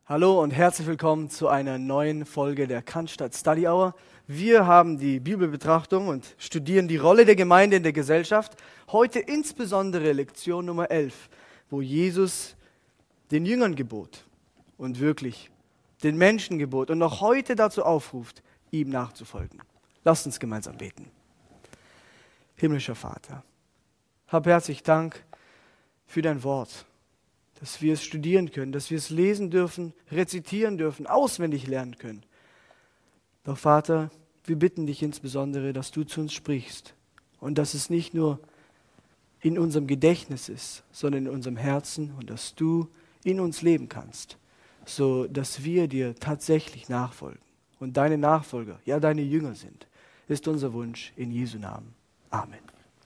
Hallo und herzlich willkommen zu einer neuen Folge der Cannstatt Study Hour. Wir haben die Bibelbetrachtung und studieren die Rolle der Gemeinde in der Gesellschaft. Heute insbesondere Lektion Nummer 11, wo Jesus den Jüngern gebot und wirklich den Menschen gebot und noch heute dazu aufruft, ihm nachzufolgen. Lasst uns gemeinsam beten. Himmlischer Vater, hab herzlich Dank für dein Wort, dass wir es studieren können, dass wir es lesen dürfen, rezitieren dürfen, auswendig lernen können. Doch Vater, wir bitten dich insbesondere, dass du zu uns sprichst und dass es nicht nur in unserem Gedächtnis ist, sondern in unserem Herzen und dass du in uns leben kannst, so dass wir dir tatsächlich nachfolgen und deine Nachfolger, ja deine Jünger sind, ist unser Wunsch in Jesu Namen. Amen.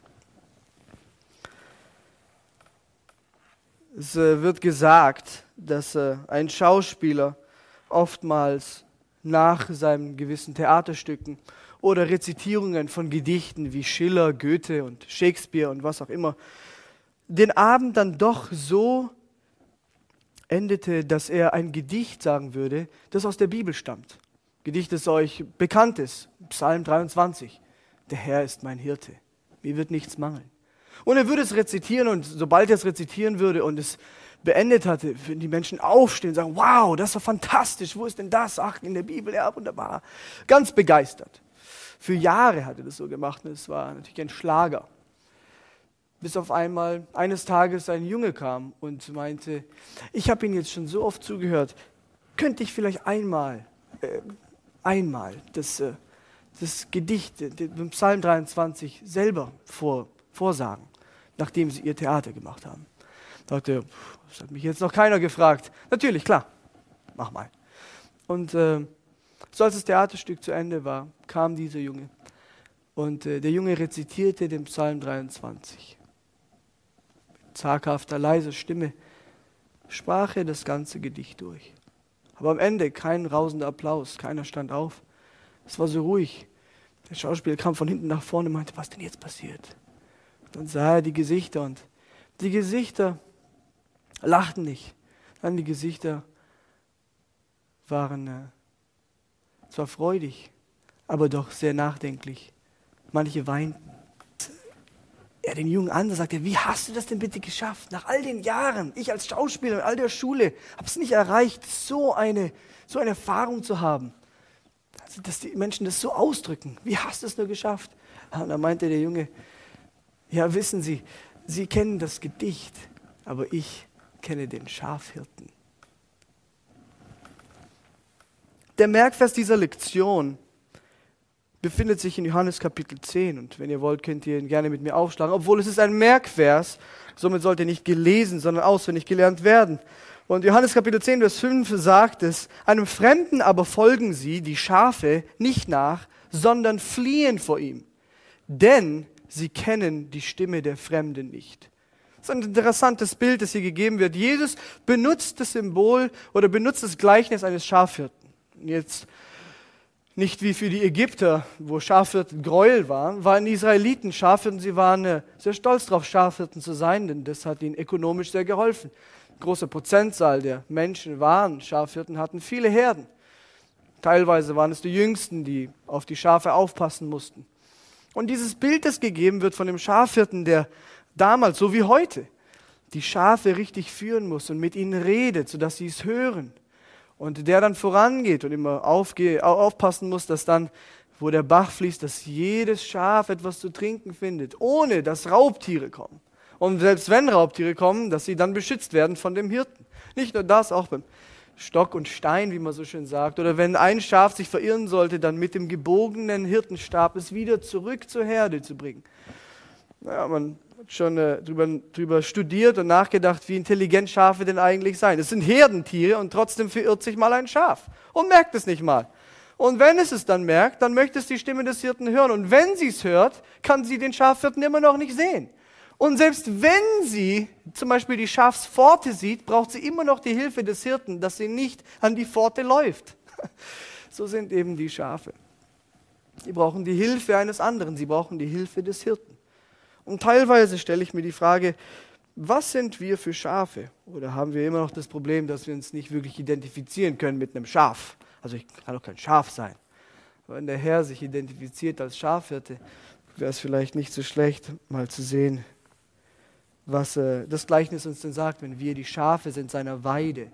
Es wird gesagt, dass ein Schauspieler oftmals nach seinen gewissen Theaterstücken oder Rezitierungen von Gedichten wie Schiller, Goethe und Shakespeare und was auch immer, den Abend dann doch so endete, dass er ein Gedicht sagen würde, das aus der Bibel stammt. Gedicht, das euch bekannt ist, Psalm 23. Der Herr ist mein Hirte, mir wird nichts mangeln. Und er würde es rezitieren und sobald er es rezitieren würde und es beendet hatte, würden die Menschen aufstehen und sagen, wow, das war fantastisch, wo ist denn das? Ach, in der Bibel, ja, wunderbar. Ganz begeistert. Für Jahre hat er das so gemacht und es war natürlich ein Schlager. Bis auf einmal eines Tages ein Junge kam und meinte, ich habe Ihnen jetzt schon so oft zugehört, könnte ich vielleicht einmal das Gedicht, den Psalm 23 selber vorsagen, nachdem sie ihr Theater gemacht haben. Ich dachte, das hat mich jetzt noch keiner gefragt. Natürlich, klar, mach mal. Und so als das Theaterstück zu Ende war, kam dieser Junge und der Junge rezitierte den Psalm 23. Mit zaghafter, leiser Stimme sprach er das ganze Gedicht durch. Aber am Ende kein rausender Applaus, keiner stand auf. Es war so ruhig. Der Schauspieler kam von hinten nach vorne und meinte, was denn jetzt passiert? Dann sah er die Gesichter und die Gesichter lachten nicht. Dann die Gesichter waren zwar freudig, aber doch sehr nachdenklich. Manche weinten. Er den Jungen an und sagte, wie hast du das denn bitte geschafft? Nach all den Jahren, ich als Schauspieler in all der Schule, habe es nicht erreicht, so eine Erfahrung zu haben. Also, dass die Menschen das so ausdrücken. Wie hast du es nur geschafft? Und dann meinte der Junge, ja, wissen Sie, Sie kennen das Gedicht, aber ich kenne den Schafhirten. Der Merkvers dieser Lektion befindet sich in Johannes Kapitel 10 und wenn ihr wollt, könnt ihr ihn gerne mit mir aufschlagen, obwohl es ist ein Merkvers, somit sollte nicht gelesen, sondern auswendig gelernt werden. Und Johannes Kapitel 10, Vers 5 sagt es, einem Fremden aber folgen sie, die Schafe, nicht nach, sondern fliehen vor ihm, denn sie kennen die Stimme der Fremden nicht. Das ist ein interessantes Bild, das hier gegeben wird. Jesus benutzt das Symbol oder benutzt das Gleichnis eines Schafhirten. Jetzt nicht wie für die Ägypter, wo Schafhirten Gräuel waren die Israeliten Schafhirten, sie waren sehr stolz darauf, Schafhirten zu sein, denn das hat ihnen ökonomisch sehr geholfen. Ein großer Prozentzahl der Menschen waren Schafhirten, hatten viele Herden. Teilweise waren es die Jüngsten, die auf die Schafe aufpassen mussten. Und dieses Bild, das gegeben wird von dem Schafhirten, der damals, so wie heute, die Schafe richtig führen muss und mit ihnen redet, sodass sie es hören. Und der dann vorangeht und immer aufpassen muss, dass dann, wo der Bach fließt, dass jedes Schaf etwas zu trinken findet, ohne dass Raubtiere kommen. Und selbst wenn Raubtiere kommen, dass sie dann beschützt werden von dem Hirten. Nicht nur das, auch beim Stock und Stein, wie man so schön sagt. Oder wenn ein Schaf sich verirren sollte, dann mit dem gebogenen Hirtenstab es wieder zurück zur Herde zu bringen. Naja, man hat schon drüber studiert und nachgedacht, wie intelligent Schafe denn eigentlich seien. Es sind Herdentiere und trotzdem verirrt sich mal ein Schaf und merkt es nicht mal. Und wenn es dann merkt, dann möchte es die Stimme des Hirten hören. Und wenn sie es hört, kann sie den Schafhirten immer noch nicht sehen. Und selbst wenn sie zum Beispiel die Schafspforte sieht, braucht sie immer noch die Hilfe des Hirten, dass sie nicht an die Pforte läuft. So sind eben die Schafe. Sie brauchen die Hilfe eines anderen, sie brauchen die Hilfe des Hirten. Und teilweise stelle ich mir die Frage, Was sind wir für Schafe? Oder haben wir immer noch das Problem, dass wir uns nicht wirklich identifizieren können mit einem Schaf? Also ich kann doch kein Schaf sein. Wenn der Herr sich identifiziert als Schafhirte, wäre es vielleicht nicht so schlecht, mal zu sehen, was das Gleichnis uns denn sagt, wenn wir die Schafe sind seiner Weide.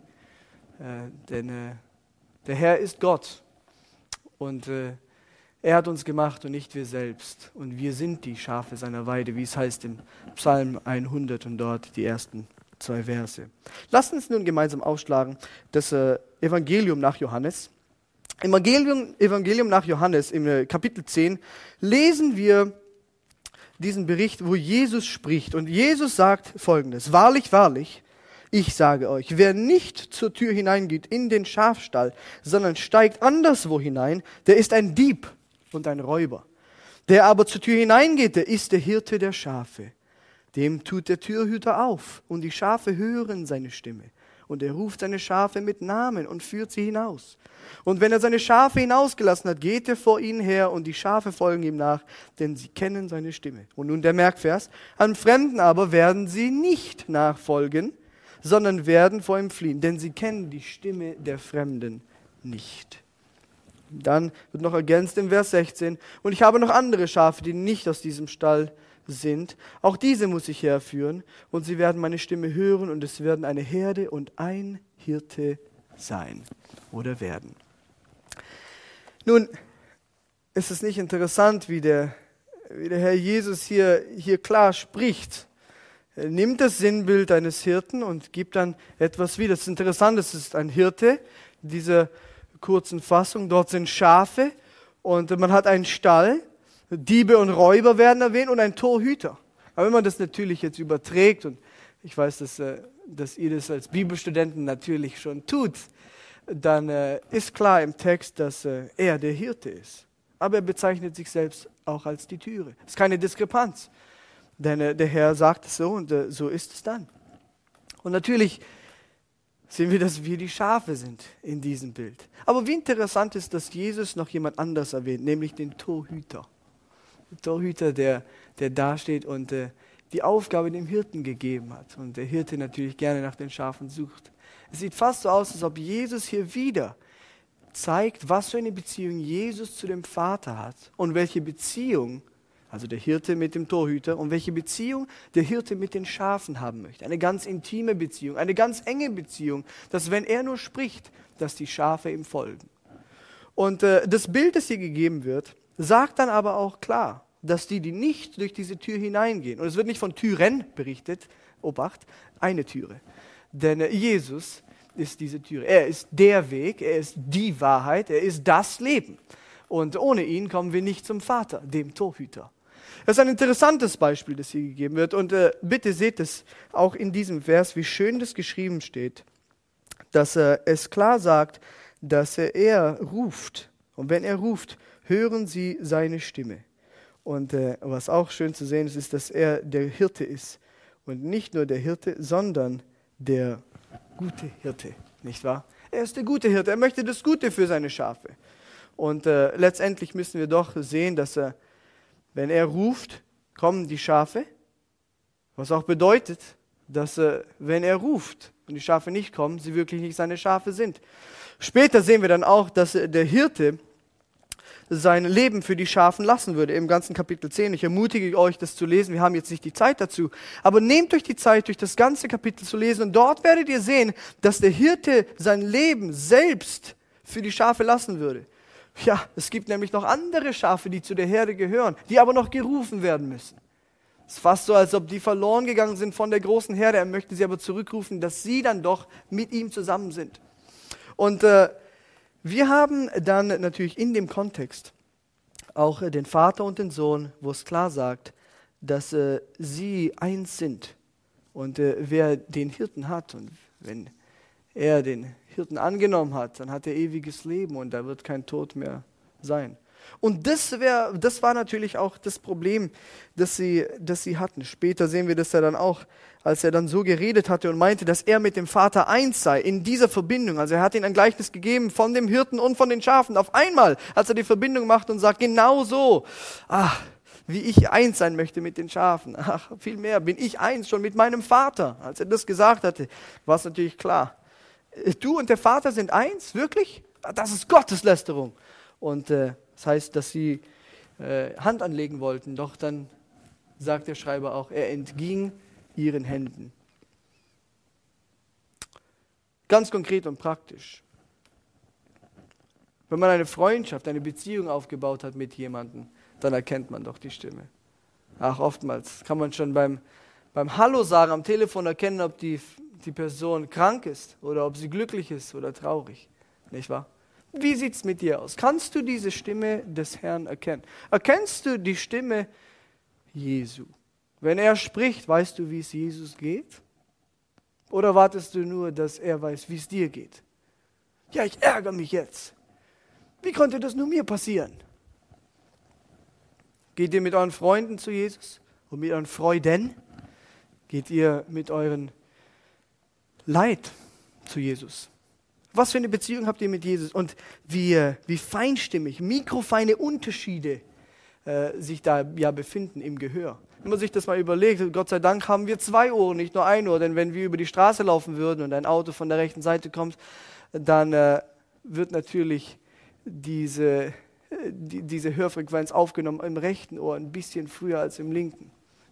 Denn der Herr ist Gott und er hat uns gemacht und nicht wir selbst. Und wir sind die Schafe seiner Weide, wie es heißt im Psalm 100 und dort die ersten 2 Verse. Lasst uns nun gemeinsam aufschlagen das Evangelium nach Johannes. Im Evangelium nach Johannes, im Kapitel 10, lesen wir diesen Bericht, wo Jesus spricht. Und Jesus sagt Folgendes: Wahrlich, wahrlich, ich sage euch, wer nicht zur Tür hineingeht in den Schafstall, sondern steigt anderswo hinein, der ist ein Dieb und ein Räuber. Der aber zur Tür hineingeht, der ist der Hirte der Schafe. Dem tut der Türhüter auf, und die Schafe hören seine Stimme. Und er ruft seine Schafe mit Namen und führt sie hinaus. Und wenn er seine Schafe hinausgelassen hat, geht er vor ihnen her, und die Schafe folgen ihm nach, denn sie kennen seine Stimme. Und nun der Merkvers: An Fremden aber werden sie nicht nachfolgen, sondern werden vor ihm fliehen, denn sie kennen die Stimme der Fremden nicht. Dann wird noch ergänzt im Vers 16: Und ich habe noch andere Schafe, die nicht aus diesem Stall sind. Auch diese muss ich herführen, und sie werden meine Stimme hören, und es werden eine Herde und ein Hirte sein oder werden. Nun, ist es nicht interessant, wie der Herr Jesus hier klar spricht? Er nimmt das Sinnbild eines Hirten und gibt dann etwas wieder. Das ist interessant, es ist ein Hirte, in dieser kurzen Fassung. Dort sind Schafe und man hat einen Stall. Diebe und Räuber werden erwähnt und ein Torhüter. Aber wenn man das natürlich jetzt überträgt, und ich weiß, dass ihr das als Bibelstudenten natürlich schon tut, dann ist klar im Text, dass er der Hirte ist. Aber er bezeichnet sich selbst auch als die Türe. Das ist keine Diskrepanz, denn der Herr sagt es so, und so ist es dann. Und natürlich sehen wir, dass wir die Schafe sind in diesem Bild. Aber wie interessant ist, dass Jesus noch jemand anders erwähnt, nämlich den Torhüter. Torhüter, der dasteht und die Aufgabe dem Hirten gegeben hat. Und der Hirte natürlich gerne nach den Schafen sucht. Es sieht fast so aus, als ob Jesus hier wieder zeigt, was für eine Beziehung Jesus zu dem Vater hat und welche Beziehung, also der Hirte mit dem Torhüter, und welche Beziehung der Hirte mit den Schafen haben möchte. Eine ganz intime Beziehung, eine ganz enge Beziehung, dass wenn er nur spricht, dass die Schafe ihm folgen. Und das Bild, das hier gegeben wird, sagt dann aber auch klar, dass die nicht durch diese Tür hineingehen, und es wird nicht von Türen berichtet, Obacht, eine Türe, denn Jesus ist diese Türe. Er ist der Weg, er ist die Wahrheit, er ist das Leben. Und ohne ihn kommen wir nicht zum Vater, dem Torhüter. Das ist ein interessantes Beispiel, das hier gegeben wird. Und bitte seht es auch in diesem Vers, wie schön das geschrieben steht, dass es klar sagt, dass er ruft. Und wenn er ruft, hören sie seine Stimme. Und was auch schön zu sehen ist, ist, dass er der Hirte ist. Und nicht nur der Hirte, sondern der gute Hirte, nicht wahr? Er ist der gute Hirte, er möchte das Gute für seine Schafe. Und letztendlich müssen wir doch sehen, dass wenn er ruft, kommen die Schafe. Was auch bedeutet, dass wenn er ruft und die Schafe nicht kommen, sie wirklich nicht seine Schafe sind. Später sehen wir dann auch, dass der Hirte sein Leben für die Schafen lassen würde, im ganzen Kapitel 10. Ich ermutige euch, das zu lesen. Wir haben jetzt nicht die Zeit dazu. Aber nehmt euch die Zeit, durch das ganze Kapitel zu lesen. Und dort werdet ihr sehen, dass der Hirte sein Leben selbst für die Schafe lassen würde. Ja, es gibt nämlich noch andere Schafe, die zu der Herde gehören, die aber noch gerufen werden müssen. Es ist fast so, als ob die verloren gegangen sind von der großen Herde. Er möchte sie aber zurückrufen, dass sie dann doch mit ihm zusammen sind. Und wir haben dann natürlich in dem Kontext auch den Vater und den Sohn, wo es klar sagt, dass sie eins sind. Und wer den Hirten hat, und wenn er den Hirten angenommen hat, dann hat er ewiges Leben und da wird kein Tod mehr sein. Und das war natürlich auch das Problem, das sie hatten. Später sehen wir das ja dann auch, als er dann so geredet hatte und meinte, dass er mit dem Vater eins sei, in dieser Verbindung. Also er hat ihnen ein Gleichnis gegeben von dem Hirten und von den Schafen. Auf einmal, als er die Verbindung macht und sagt, genau so, wie ich eins sein möchte mit den Schafen. Ach, vielmehr bin ich eins schon mit meinem Vater. Als er das gesagt hatte, war es natürlich klar. Du und der Vater sind eins? Wirklich? Das ist Gotteslästerung. Und das heißt, dass sie Hand anlegen wollten. Doch dann sagt der Schreiber auch, er entging ihren Händen. Ganz konkret und praktisch. Wenn man eine Freundschaft, eine Beziehung aufgebaut hat mit jemandem, dann erkennt man doch die Stimme. Ach, oftmals kann man schon beim Hallo sagen am Telefon erkennen, ob die Person krank ist oder ob sie glücklich ist oder traurig. Nicht wahr? Wie sieht es mit dir aus? Kannst du diese Stimme des Herrn erkennen? Erkennst du die Stimme Jesu? Wenn er spricht, weißt du, wie es Jesus geht? Oder wartest du nur, dass er weiß, wie es dir geht? Ja, ich ärgere mich jetzt. Wie konnte das nur mir passieren? Geht ihr mit euren Freunden zu Jesus und mit euren Freuden? Geht ihr mit euren Leid zu Jesus? Was für eine Beziehung habt ihr mit Jesus? Und wie feinstimmig, mikrofeine Unterschiede sich da ja befinden im Gehör. Wenn man sich das mal überlegt, Gott sei Dank haben wir 2 Ohren, nicht nur 1 Ohr, denn wenn wir über die Straße laufen würden und ein Auto von der rechten Seite kommt, dann wird natürlich diese Hörfrequenz aufgenommen im rechten Ohr ein bisschen früher als im linken.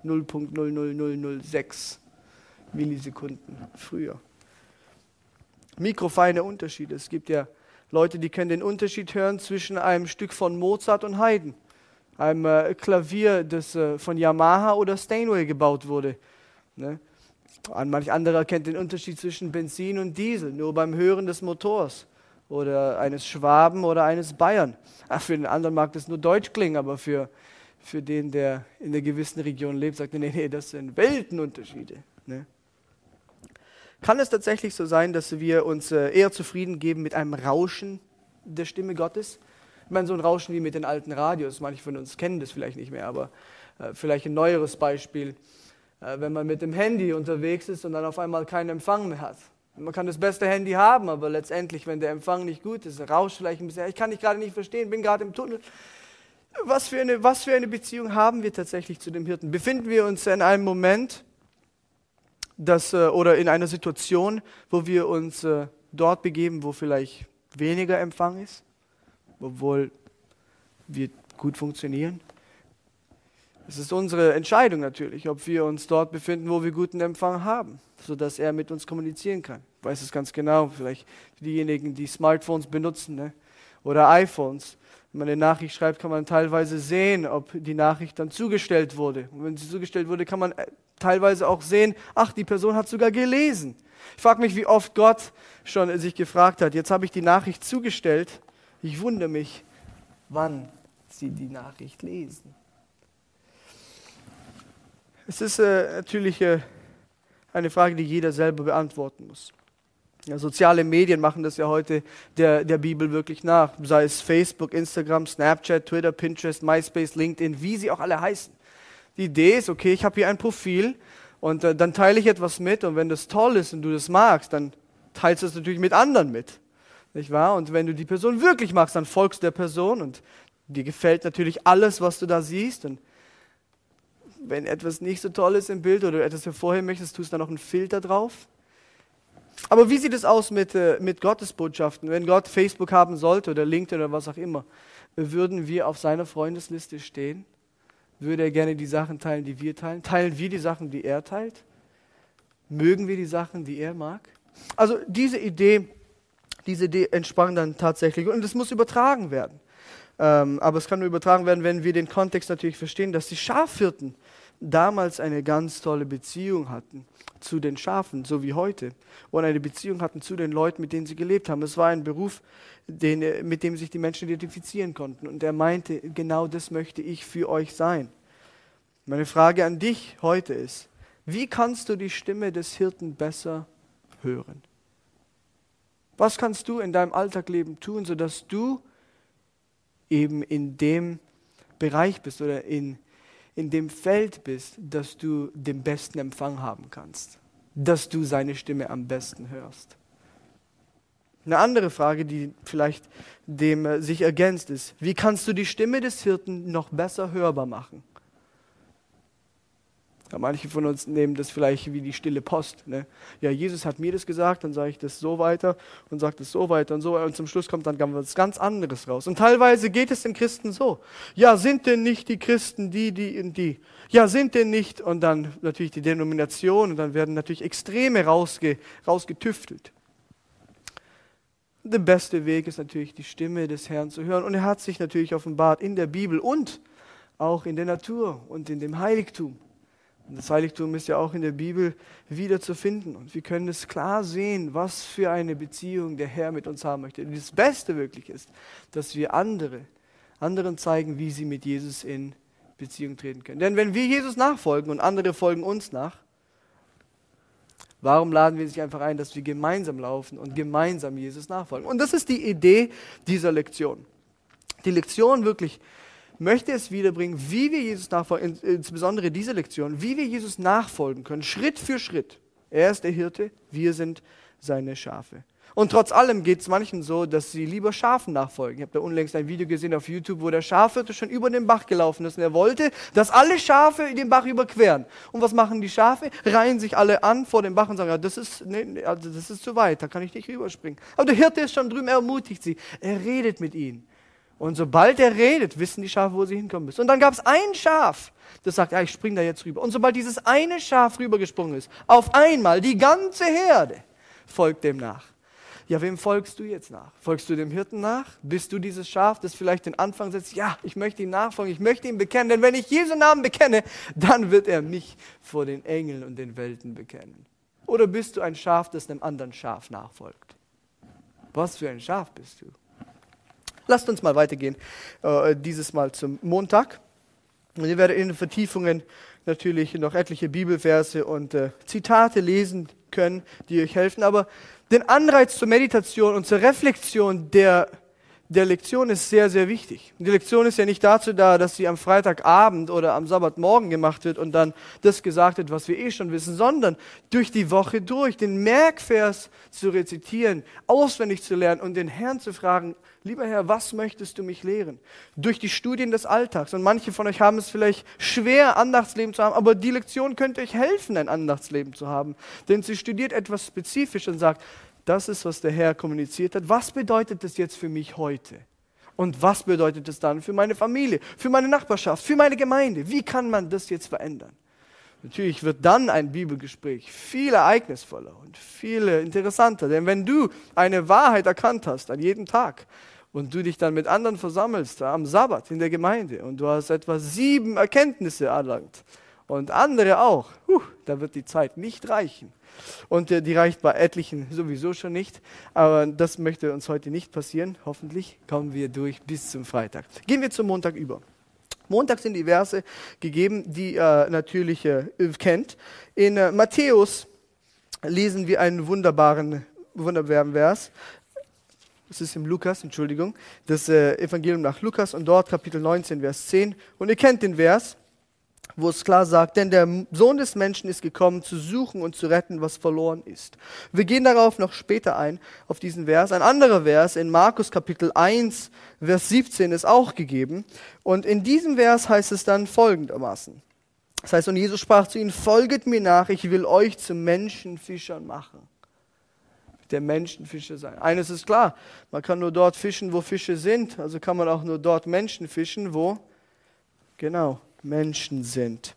0,00006 Millisekunden früher. Mikrofeine Unterschiede. Es gibt ja Leute, die können den Unterschied hören zwischen einem Stück von Mozart und Haydn, einem Klavier, das von Yamaha oder Steinway gebaut wurde. Ne? Manch anderer kennt den Unterschied zwischen Benzin und Diesel, nur beim Hören des Motors oder eines Schwaben oder eines Bayern. Ach, für den anderen mag das nur Deutsch klingen, aber für den, der in einer gewissen Region lebt, sagt er, nee, das sind Weltenunterschiede. Ne? Kann es tatsächlich so sein, dass wir uns eher zufrieden geben mit einem Rauschen der Stimme Gottes? Ich meine, so ein Rauschen wie mit den alten Radios, manche von uns kennen das vielleicht nicht mehr, aber vielleicht ein neueres Beispiel, wenn man mit dem Handy unterwegs ist und dann auf einmal keinen Empfang mehr hat. Man kann das beste Handy haben, aber letztendlich, wenn der Empfang nicht gut ist, rauscht vielleicht ein bisschen, ich kann dich gerade nicht verstehen, bin gerade im Tunnel. Was für eine Beziehung haben wir tatsächlich zu dem Hirten? Befinden wir uns in einem Moment, oder in einer Situation, wo wir uns dort begeben, wo vielleicht weniger Empfang ist, obwohl wir gut funktionieren? Es ist unsere Entscheidung natürlich, ob wir uns dort befinden, wo wir guten Empfang haben, sodass er mit uns kommunizieren kann. Ich weiß es ganz genau, vielleicht diejenigen, die Smartphones benutzen, ne? Oder iPhones. Wenn man eine Nachricht schreibt, kann man teilweise sehen, ob die Nachricht dann zugestellt wurde. Und wenn sie zugestellt wurde, kann man teilweise auch sehen, ach, die Person hat sogar gelesen. Ich frage mich, wie oft Gott schon sich gefragt hat, jetzt habe ich die Nachricht zugestellt, ich wundere mich, wann sie die Nachricht lesen. Es ist natürlich eine Frage, die jeder selber beantworten muss. Ja, soziale Medien machen das ja heute der Bibel wirklich nach, sei es Facebook, Instagram, Snapchat, Twitter, Pinterest, MySpace, LinkedIn, wie sie auch alle heißen. Die Idee ist, okay, ich habe hier ein Profil und dann teile ich etwas mit und wenn das toll ist und du das magst, dann teilst du es natürlich mit anderen mit, nicht wahr? Und wenn du die Person wirklich magst, dann folgst du der Person und dir gefällt natürlich alles, was du da siehst. Und wenn etwas nicht so toll ist im Bild oder du etwas hervorheben möchtest, tust du da noch einen Filter drauf. Aber wie sieht es aus mit Gottesbotschaften? Wenn Gott Facebook haben sollte oder LinkedIn oder was auch immer, würden wir auf seiner Freundesliste stehen? Würde er gerne die Sachen teilen, die wir teilen? Teilen wir die Sachen, die er teilt? Mögen wir die Sachen, die er mag? Also diese Idee entsprang dann tatsächlich und es muss übertragen werden. Aber es kann nur übertragen werden, wenn wir den Kontext natürlich verstehen, dass die Schafhirten damals eine ganz tolle Beziehung hatten zu den Schafen, so wie heute. Und eine Beziehung hatten zu den Leuten, mit denen sie gelebt haben. Es war ein Beruf, mit dem sich die Menschen identifizieren konnten. Und er meinte, genau das möchte ich für euch sein. Meine Frage an dich heute ist, wie kannst du die Stimme des Hirten besser hören? Was kannst du in deinem Alltagleben tun, sodass du eben in dem Bereich bist oder in dem Feld bist, dass du den besten Empfang haben kannst, dass du seine Stimme am besten hörst. Eine andere Frage, die vielleicht dem sich ergänzt ist, wie kannst du die Stimme des Hirten noch besser hörbar machen? Ja, manche von uns nehmen das vielleicht wie die stille Post. Ne? Ja, Jesus hat mir das gesagt, dann sage ich das so weiter und sage das so weiter und so weiter. Und zum Schluss kommt dann was ganz anderes raus. Und teilweise geht es den Christen so. Ja, sind denn nicht die Christen die und die? Ja, sind denn nicht? Und dann natürlich die Denomination und dann werden natürlich Extreme rausgetüftelt. Der beste Weg ist natürlich, die Stimme des Herrn zu hören. Und er hat sich natürlich offenbart in der Bibel und auch in der Natur und in dem Heiligtum. Und das Heiligtum ist ja auch in der Bibel wieder zu finden. Und wir können es klar sehen, was für eine Beziehung der Herr mit uns haben möchte. Und das Beste wirklich ist, dass wir anderen zeigen, wie sie mit Jesus in Beziehung treten können. Denn wenn wir Jesus nachfolgen und andere folgen uns nach, warum laden wir sich einfach ein, dass wir gemeinsam laufen und gemeinsam Jesus nachfolgen? Und das ist die Idee dieser Lektion. Die Lektion wirklich möchte es wiederbringen, wie wir Jesus nachfolgen, insbesondere diese Lektion, wie wir Jesus nachfolgen können, Schritt für Schritt. Er ist der Hirte, wir sind seine Schafe. Und trotz allem geht es manchen so, dass sie lieber Schafen nachfolgen. Ich habe da unlängst ein Video gesehen auf YouTube, wo der Schafhirte schon über den Bach gelaufen ist und er wollte, dass alle Schafe den Bach überqueren. Und was machen die Schafe? Reihen sich alle an vor dem Bach und sagen, ja, das ist zu weit, da kann ich nicht rüberspringen. Aber der Hirte ist schon drüben, er ermutigt sie, er redet mit ihnen. Und sobald er redet, wissen die Schafe, wo sie hinkommen müssen. Und dann gab es ein Schaf, das sagt, ja, ich springe da jetzt rüber. Und sobald dieses eine Schaf rübergesprungen ist, auf einmal die ganze Herde folgt dem nach. Ja, wem folgst du jetzt nach? Folgst du dem Hirten nach? Bist du dieses Schaf, das vielleicht den Anfang setzt? Ja, ich möchte ihm nachfolgen, ich möchte ihm bekennen. Denn wenn ich Jesu Namen bekenne, dann wird er mich vor den Engeln und den Welten bekennen. Oder bist du ein Schaf, das einem anderen Schaf nachfolgt? Was für ein Schaf bist du? Lasst uns mal weitergehen, dieses Mal zum Montag. Und ihr werdet in den Vertiefungen natürlich noch etliche Bibelverse und Zitate lesen können, die euch helfen. Aber den Anreiz zur Meditation und zur Reflexion der Lektion ist sehr, sehr wichtig. Die Lektion ist ja nicht dazu da, dass sie am Freitagabend oder am Sabbatmorgen gemacht wird und dann das gesagt wird, was wir eh schon wissen, sondern durch die Woche durch, den Merkvers zu rezitieren, auswendig zu lernen und den Herrn zu fragen, lieber Herr, was möchtest du mich lehren? Durch die Studien des Alltags. Und manche von euch haben es vielleicht schwer, Andachtsleben zu haben, aber die Lektion könnte euch helfen, ein Andachtsleben zu haben. Denn sie studiert etwas spezifisch und sagt, das ist, was der Herr kommuniziert hat. Was bedeutet das jetzt für mich heute? Und was bedeutet es dann für meine Familie, für meine Nachbarschaft, für meine Gemeinde? Wie kann man das jetzt verändern? Natürlich wird dann ein Bibelgespräch viel ereignisvoller und viel interessanter. Denn wenn du eine Wahrheit erkannt hast an jedem Tag und du dich dann mit anderen versammelst am Sabbat in der Gemeinde und du hast etwa 7 Erkenntnisse erlangt und andere auch, da wird die Zeit nicht reichen. Und die reicht bei etlichen sowieso schon nicht. Aber das möchte uns heute nicht passieren. Hoffentlich kommen wir durch bis zum Freitag. Gehen wir zum Montag über. Montag sind die Verse gegeben, die ihr natürlich kennt. In Matthäus lesen wir einen wunderbaren Vers. Das ist im Lukas, Entschuldigung. Das Evangelium nach Lukas und dort Kapitel 19, Vers 10. Und ihr kennt den Vers, wo es klar sagt, denn der Sohn des Menschen ist gekommen, zu suchen und zu retten, was verloren ist. Wir gehen darauf noch später ein, auf diesen Vers. Ein anderer Vers in Markus Kapitel 1, Vers 17 ist auch gegeben. Und in diesem Vers heißt es dann folgendermaßen. Das heißt, und Jesus sprach zu ihnen, folget mir nach, ich will euch zu Menschenfischern machen. Der Menschenfischer sein. Eines ist klar, man kann nur dort fischen, wo Fische sind. Also kann man auch nur dort Menschen fischen, wo, genau, Menschen sind.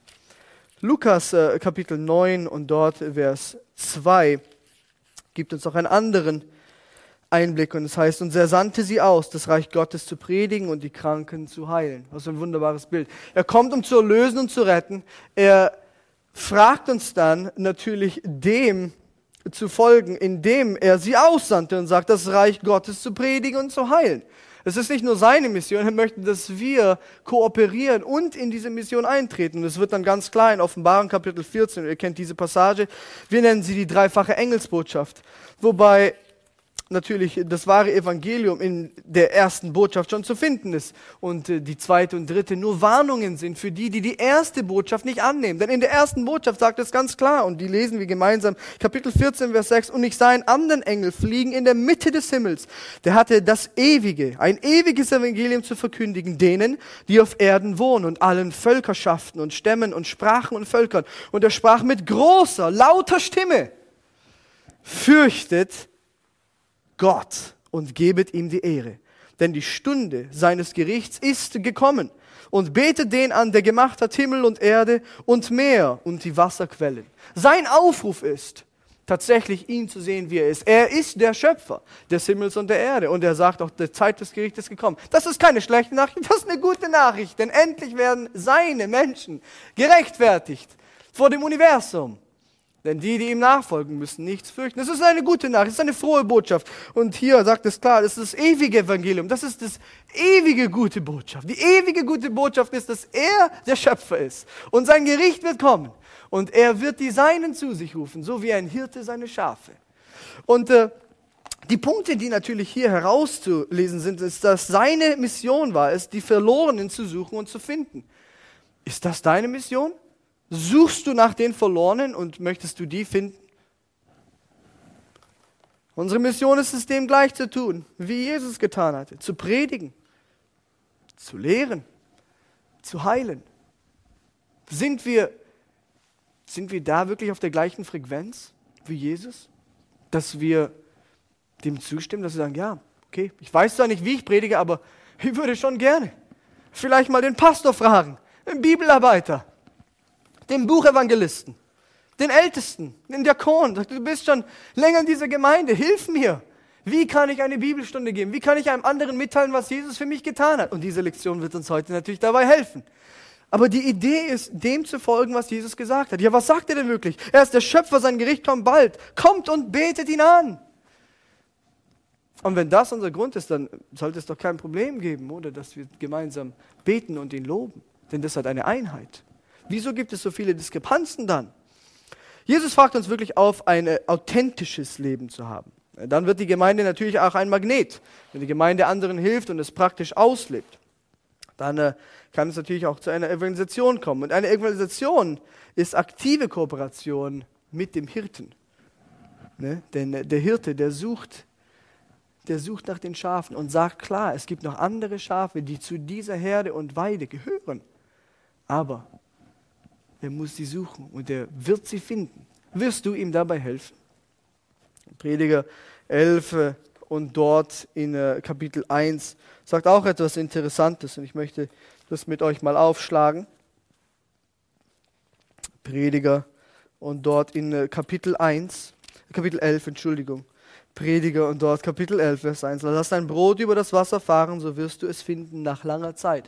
Lukas Kapitel 9 und dort Vers 2 gibt uns noch einen anderen Einblick und es heißt, und er sandte sie aus, das Reich Gottes zu predigen und die Kranken zu heilen. Was für ein wunderbares Bild. Er kommt, um zu erlösen und zu retten. Er fragt uns dann natürlich dem zu folgen, indem er sie aussandte und sagt, das Reich Gottes zu predigen und zu heilen. Es ist nicht nur seine Mission, er möchte, dass wir kooperieren und in diese Mission eintreten. Und es wird dann ganz klar in Offenbarung Kapitel 14, ihr kennt diese Passage, wir nennen sie die dreifache Engelsbotschaft. Wobei natürlich das wahre Evangelium in der ersten Botschaft schon zu finden ist und die zweite und dritte nur Warnungen sind für die, die die erste Botschaft nicht annehmen. Denn in der ersten Botschaft sagt es ganz klar, und die lesen wir gemeinsam, Kapitel 14, Vers 6, und ich sah einen anderen Engel fliegen in der Mitte des Himmels. Der hatte ein ewiges Evangelium zu verkündigen, denen, die auf Erden wohnen und allen Völkerschaften und Stämmen und Sprachen und Völkern. Und er sprach mit großer, lauter Stimme, fürchtet Gott und gebet ihm die Ehre. Denn die Stunde seines Gerichts ist gekommen. Und betet den an, der gemacht hat Himmel und Erde und Meer und die Wasserquellen. Sein Aufruf ist, tatsächlich ihn zu sehen, wie er ist. Er ist der Schöpfer des Himmels und der Erde. Und er sagt auch, die Zeit des Gerichts ist gekommen. Das ist keine schlechte Nachricht, das ist eine gute Nachricht. Denn endlich werden seine Menschen gerechtfertigt vor dem Universum. Denn die ihm nachfolgen, müssen nichts fürchten. Das ist eine gute Nachricht, das ist eine frohe Botschaft. Und hier sagt es klar, das ist das ewige Evangelium, das ist das ewige gute Botschaft. Die ewige gute Botschaft ist, dass er der Schöpfer ist. Und sein Gericht wird kommen. Und er wird die Seinen zu sich rufen, so wie ein Hirte seine Schafe. Und die Punkte, die natürlich hier herauszulesen sind, ist, dass seine Mission war es, die Verlorenen zu suchen und zu finden. Ist das deine Mission? Suchst du nach den Verlorenen und möchtest du die finden? Unsere Mission ist es, dem gleich zu tun, wie Jesus getan hatte. Zu predigen, zu lehren, zu heilen. Sind wir da wirklich auf der gleichen Frequenz wie Jesus? Dass wir dem zustimmen, dass wir sagen, ja, okay, ich weiß zwar nicht, wie ich predige, aber ich würde schon gerne vielleicht mal den Pastor fragen, den Bibelarbeiter, den Buchevangelisten, den Ältesten, den Diakon. Du bist schon länger in dieser Gemeinde, hilf mir. Wie kann ich eine Bibelstunde geben? Wie kann ich einem anderen mitteilen, was Jesus für mich getan hat? Und diese Lektion wird uns heute natürlich dabei helfen. Aber die Idee ist, dem zu folgen, was Jesus gesagt hat. Ja, was sagt er denn wirklich? Er ist der Schöpfer, sein Gericht kommt bald. Kommt und betet ihn an. Und wenn das unser Grund ist, dann sollte es doch kein Problem geben, oder? Dass wir gemeinsam beten und ihn loben. Denn das hat eine Einheit. Wieso gibt es so viele Diskrepanzen dann? Jesus fragt uns wirklich auf, ein authentisches Leben zu haben. Dann wird die Gemeinde natürlich auch ein Magnet. Wenn die Gemeinde anderen hilft und es praktisch auslebt, dann kann es natürlich auch zu einer Evangelisation kommen. Und eine Evangelisation ist aktive Kooperation mit dem Hirten. Ne? Denn der Hirte, der sucht nach den Schafen und sagt klar, es gibt noch andere Schafe, die zu dieser Herde und Weide gehören. Aber er muss sie suchen und er wird sie finden. Wirst du ihm dabei helfen? Prediger 11 und dort in Kapitel 1 sagt auch etwas Interessantes und ich möchte das mit euch mal aufschlagen. Prediger und dort in Kapitel 11, Prediger und dort Kapitel 11, Vers 1. Lass dein Brot über das Wasser fahren, so wirst du es finden nach langer Zeit.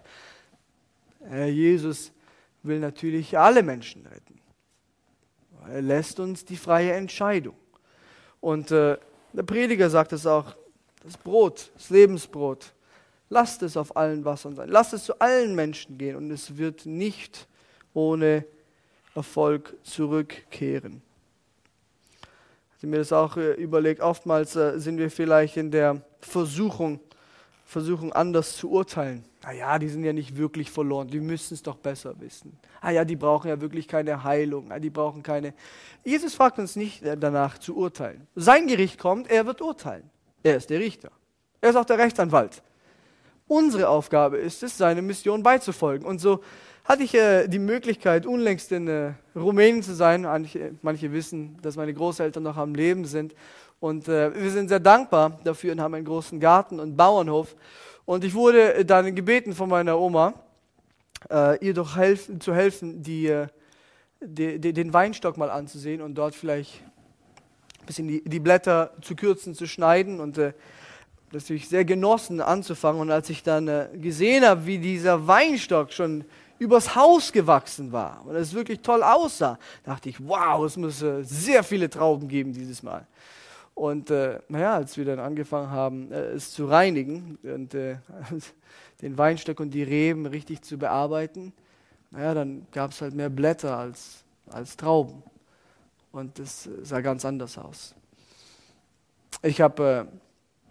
Jesus will natürlich alle Menschen retten. Er lässt uns die freie Entscheidung. Und der Prediger sagt es auch, das Brot, das Lebensbrot, lasst es auf allen Wassern sein. Lasst es zu allen Menschen gehen und es wird nicht ohne Erfolg zurückkehren. Ich habe mir das auch überlegt, oftmals sind wir vielleicht in der Versuchung anders zu urteilen. Naja, die sind ja nicht wirklich verloren, die müssen es doch besser wissen. Die brauchen ja wirklich keine Heilung, die brauchen keine... Jesus fragt uns nicht danach zu urteilen. Sein Gericht kommt, er wird urteilen. Er ist der Richter. Er ist auch der Rechtsanwalt. Unsere Aufgabe ist es, seine Mission beizufolgen. Und so hatte ich die Möglichkeit, unlängst in Rumänien zu sein. Manche wissen, dass meine Großeltern noch am Leben sind. Und wir sind sehr dankbar dafür und haben einen großen Garten und Bauernhof. Und ich wurde dann gebeten von meiner Oma, ihr doch zu helfen, den Weinstock mal anzusehen und dort vielleicht ein bisschen die Blätter zu kürzen, zu schneiden. Und das natürlich sehr genossen anzufangen. Und als ich dann gesehen habe, wie dieser Weinstock schon übers Haus gewachsen war und es wirklich toll aussah, dachte ich, wow, es muss sehr viele Trauben geben dieses Mal. Und als wir dann angefangen haben, es zu reinigen und den Weinstock und die Reben richtig zu bearbeiten, dann gab es halt mehr Blätter als Trauben. Und das sah ganz anders aus. Ich habe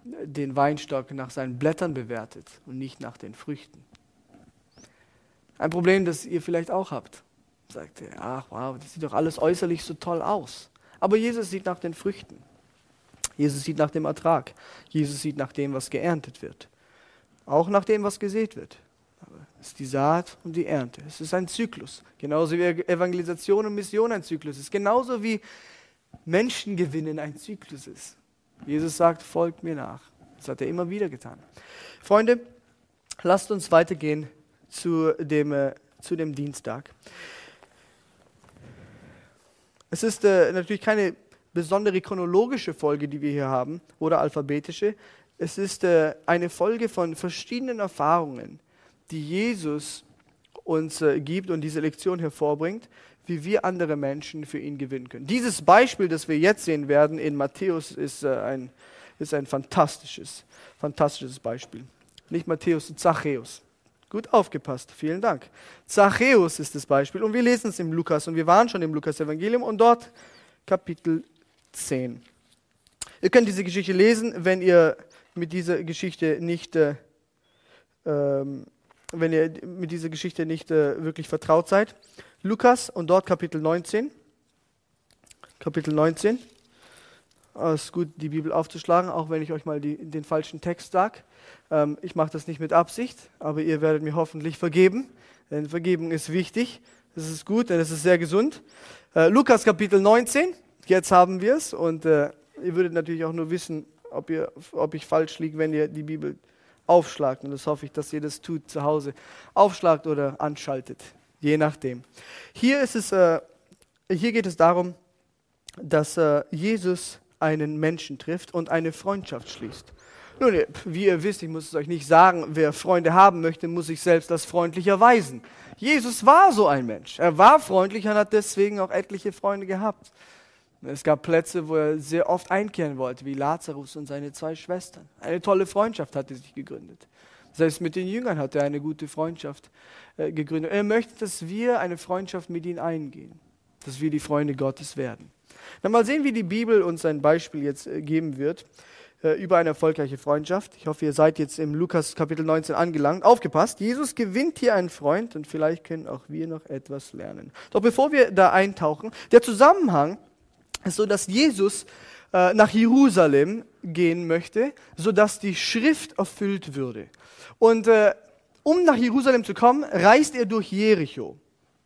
den Weinstock nach seinen Blättern bewertet und nicht nach den Früchten. Ein Problem, das ihr vielleicht auch habt. Sagt ihr, ach wow, das sieht doch alles äußerlich so toll aus. Aber Jesus sieht nach den Früchten. Jesus sieht nach dem Ertrag. Jesus sieht nach dem, was geerntet wird. Auch nach dem, was gesät wird. Aber es ist die Saat und die Ernte. Es ist ein Zyklus. Genauso wie Evangelisation und Mission ein Zyklus ist. Genauso wie Menschengewinnen ein Zyklus ist. Jesus sagt, folgt mir nach. Das hat er immer wieder getan. Freunde, lasst uns weitergehen zu dem Dienstag. Es ist natürlich keine besondere chronologische Folge, die wir hier haben, oder alphabetische. Es ist eine Folge von verschiedenen Erfahrungen, die Jesus uns gibt und diese Lektion hervorbringt, wie wir andere Menschen für ihn gewinnen können. Dieses Beispiel, das wir jetzt sehen werden in Matthäus, ist ein fantastisches Beispiel. Nicht Matthäus, Zachäus. Gut aufgepasst, vielen Dank. Zachäus ist das Beispiel und wir lesen es im Lukas und wir waren schon im Lukas-Evangelium und dort Kapitel 10. Ihr könnt diese Geschichte lesen, wenn ihr mit dieser Geschichte nicht wirklich vertraut seid. Lukas und dort Kapitel 19. Kapitel 19. Es ist gut, die Bibel aufzuschlagen, auch wenn ich euch mal den falschen Text sage. Ich mache das nicht mit Absicht, aber ihr werdet mir hoffentlich vergeben, denn Vergebung ist wichtig. Das ist gut, denn es ist sehr gesund. Lukas Kapitel 19, jetzt haben wir es und ihr würdet natürlich auch nur wissen, ob ich falsch liege, wenn ihr die Bibel aufschlagt. Und das hoffe ich, dass ihr das tut zu Hause. Aufschlagt oder anschaltet, je nachdem. Hier geht es darum, dass Jesus einen Menschen trifft und eine Freundschaft schließt. Nun, wie ihr wisst, ich muss es euch nicht sagen, wer Freunde haben möchte, muss sich selbst als freundlich erweisen. Jesus war so ein Mensch. Er war freundlich und hat deswegen auch etliche Freunde gehabt. Es gab Plätze, wo er sehr oft einkehren wollte, wie Lazarus und seine 2 Schwestern. Eine tolle Freundschaft hatte sich gegründet. Selbst mit den Jüngern hat er eine gute Freundschaft gegründet. Er möchte, dass wir eine Freundschaft mit ihm eingehen, dass wir die Freunde Gottes werden. Dann mal sehen, wie die Bibel uns ein Beispiel jetzt geben wird über eine erfolgreiche Freundschaft. Ich hoffe, ihr seid jetzt im Lukas Kapitel 19 angelangt. Aufgepasst, Jesus gewinnt hier einen Freund und vielleicht können auch wir noch etwas lernen. Doch bevor wir da eintauchen, der Zusammenhang ist so, dass Jesus nach Jerusalem gehen möchte, sodass die Schrift erfüllt würde. Und um nach Jerusalem zu kommen, reist er durch Jericho.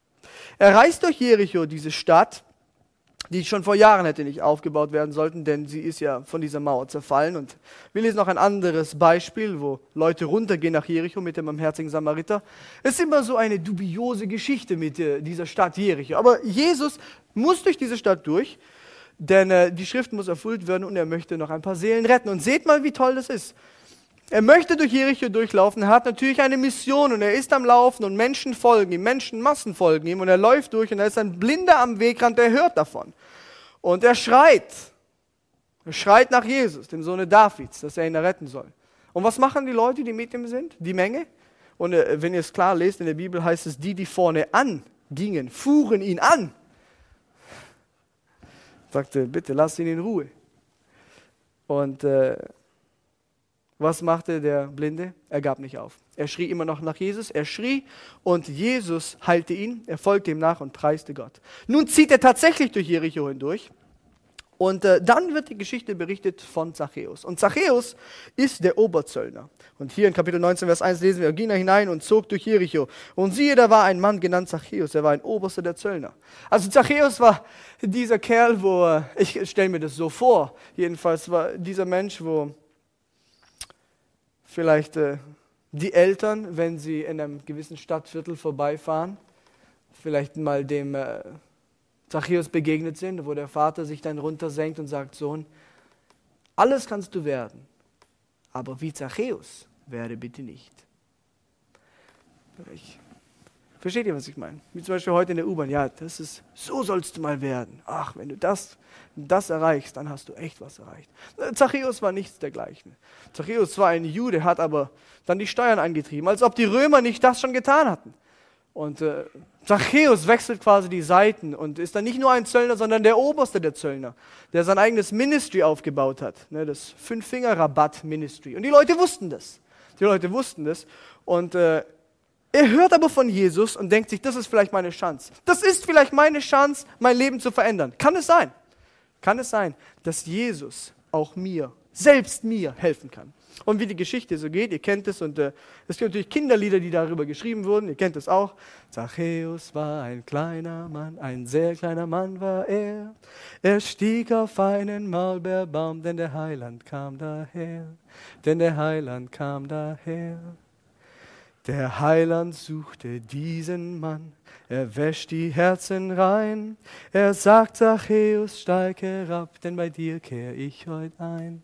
Er reist durch Jericho, diese Stadt, die schon vor Jahren hätte nicht aufgebaut werden sollten, denn sie ist ja von dieser Mauer zerfallen. Und wir lesen noch ein anderes Beispiel, wo Leute runtergehen nach Jericho mit dem barmherzigen Samariter. Es ist immer so eine dubiose Geschichte mit dieser Stadt Jericho. Aber Jesus muss durch diese Stadt durch, denn die Schrift muss erfüllt werden und er möchte noch ein paar Seelen retten. Und seht mal, wie toll das ist. Er möchte durch Jericho durchlaufen, er hat natürlich eine Mission und er ist am Laufen und Menschen folgen ihm, Menschenmassen folgen ihm und er läuft durch und da ist ein Blinder am Wegrand, der hört davon. Und er schreit nach Jesus, dem Sohne Davids, dass er ihn retten soll. Und was machen die Leute, die mit ihm sind? Die Menge? Und wenn ihr es klar lest, in der Bibel heißt es, die vorne angingen, fuhren ihn an. Sagte, bitte lass ihn in Ruhe. Und was machte der Blinde? Er gab nicht auf. Er schrie immer noch nach Jesus. Er schrie und Jesus heilte ihn. Er folgte ihm nach und preiste Gott. Nun zieht er tatsächlich durch Jericho hindurch. Und dann wird die Geschichte berichtet von Zachäus. Und Zachäus ist der Oberzöllner. Und hier in Kapitel 19, Vers 1 lesen wir, er ging hinein und zog durch Jericho. Und siehe, da war ein Mann genannt Zachäus. Er war ein Oberster der Zöllner. Also Zachäus war dieser Kerl, ich stelle mir das so vor, jedenfalls war dieser Mensch, wo vielleicht die Eltern, wenn sie in einem gewissen Stadtviertel vorbeifahren, vielleicht mal dem Zachäus begegnet sind, wo der Vater sich dann runtersenkt und sagt, Sohn, alles kannst du werden, aber wie Zachäus werde bitte nicht. Versteht ihr, was ich meine? Wie zum Beispiel heute in der U-Bahn, ja, so sollst du mal werden. Ach, wenn du das erreichst, dann hast du echt was erreicht. Zachäus war nichts dergleichen. Zachäus war ein Jude, hat aber dann die Steuern eingetrieben, als ob die Römer nicht das schon getan hatten. Und Zachäus wechselt quasi die Seiten und ist dann nicht nur ein Zöllner, sondern der Oberste der Zöllner, der sein eigenes Ministry aufgebaut hat, ne, das Fünf-Finger-Rabatt-Ministry. Und die Leute wussten das. Und er hört aber von Jesus und denkt sich, das ist vielleicht meine Chance. Das ist vielleicht meine Chance, mein Leben zu verändern. Kann es sein? Kann es sein, dass Jesus auch mir, selbst mir helfen kann? Und wie die Geschichte so geht, ihr kennt es, und es gibt natürlich Kinderlieder, die darüber geschrieben wurden, ihr kennt es auch. Zachäus war ein kleiner Mann, ein sehr kleiner Mann war er. Er stieg auf einen Maulbeerbaum, denn der Heiland kam daher. Der Heiland suchte diesen Mann, er wäscht die Herzen rein. Er sagt, Zachäus, steig herab, denn bei dir kehr ich heut ein.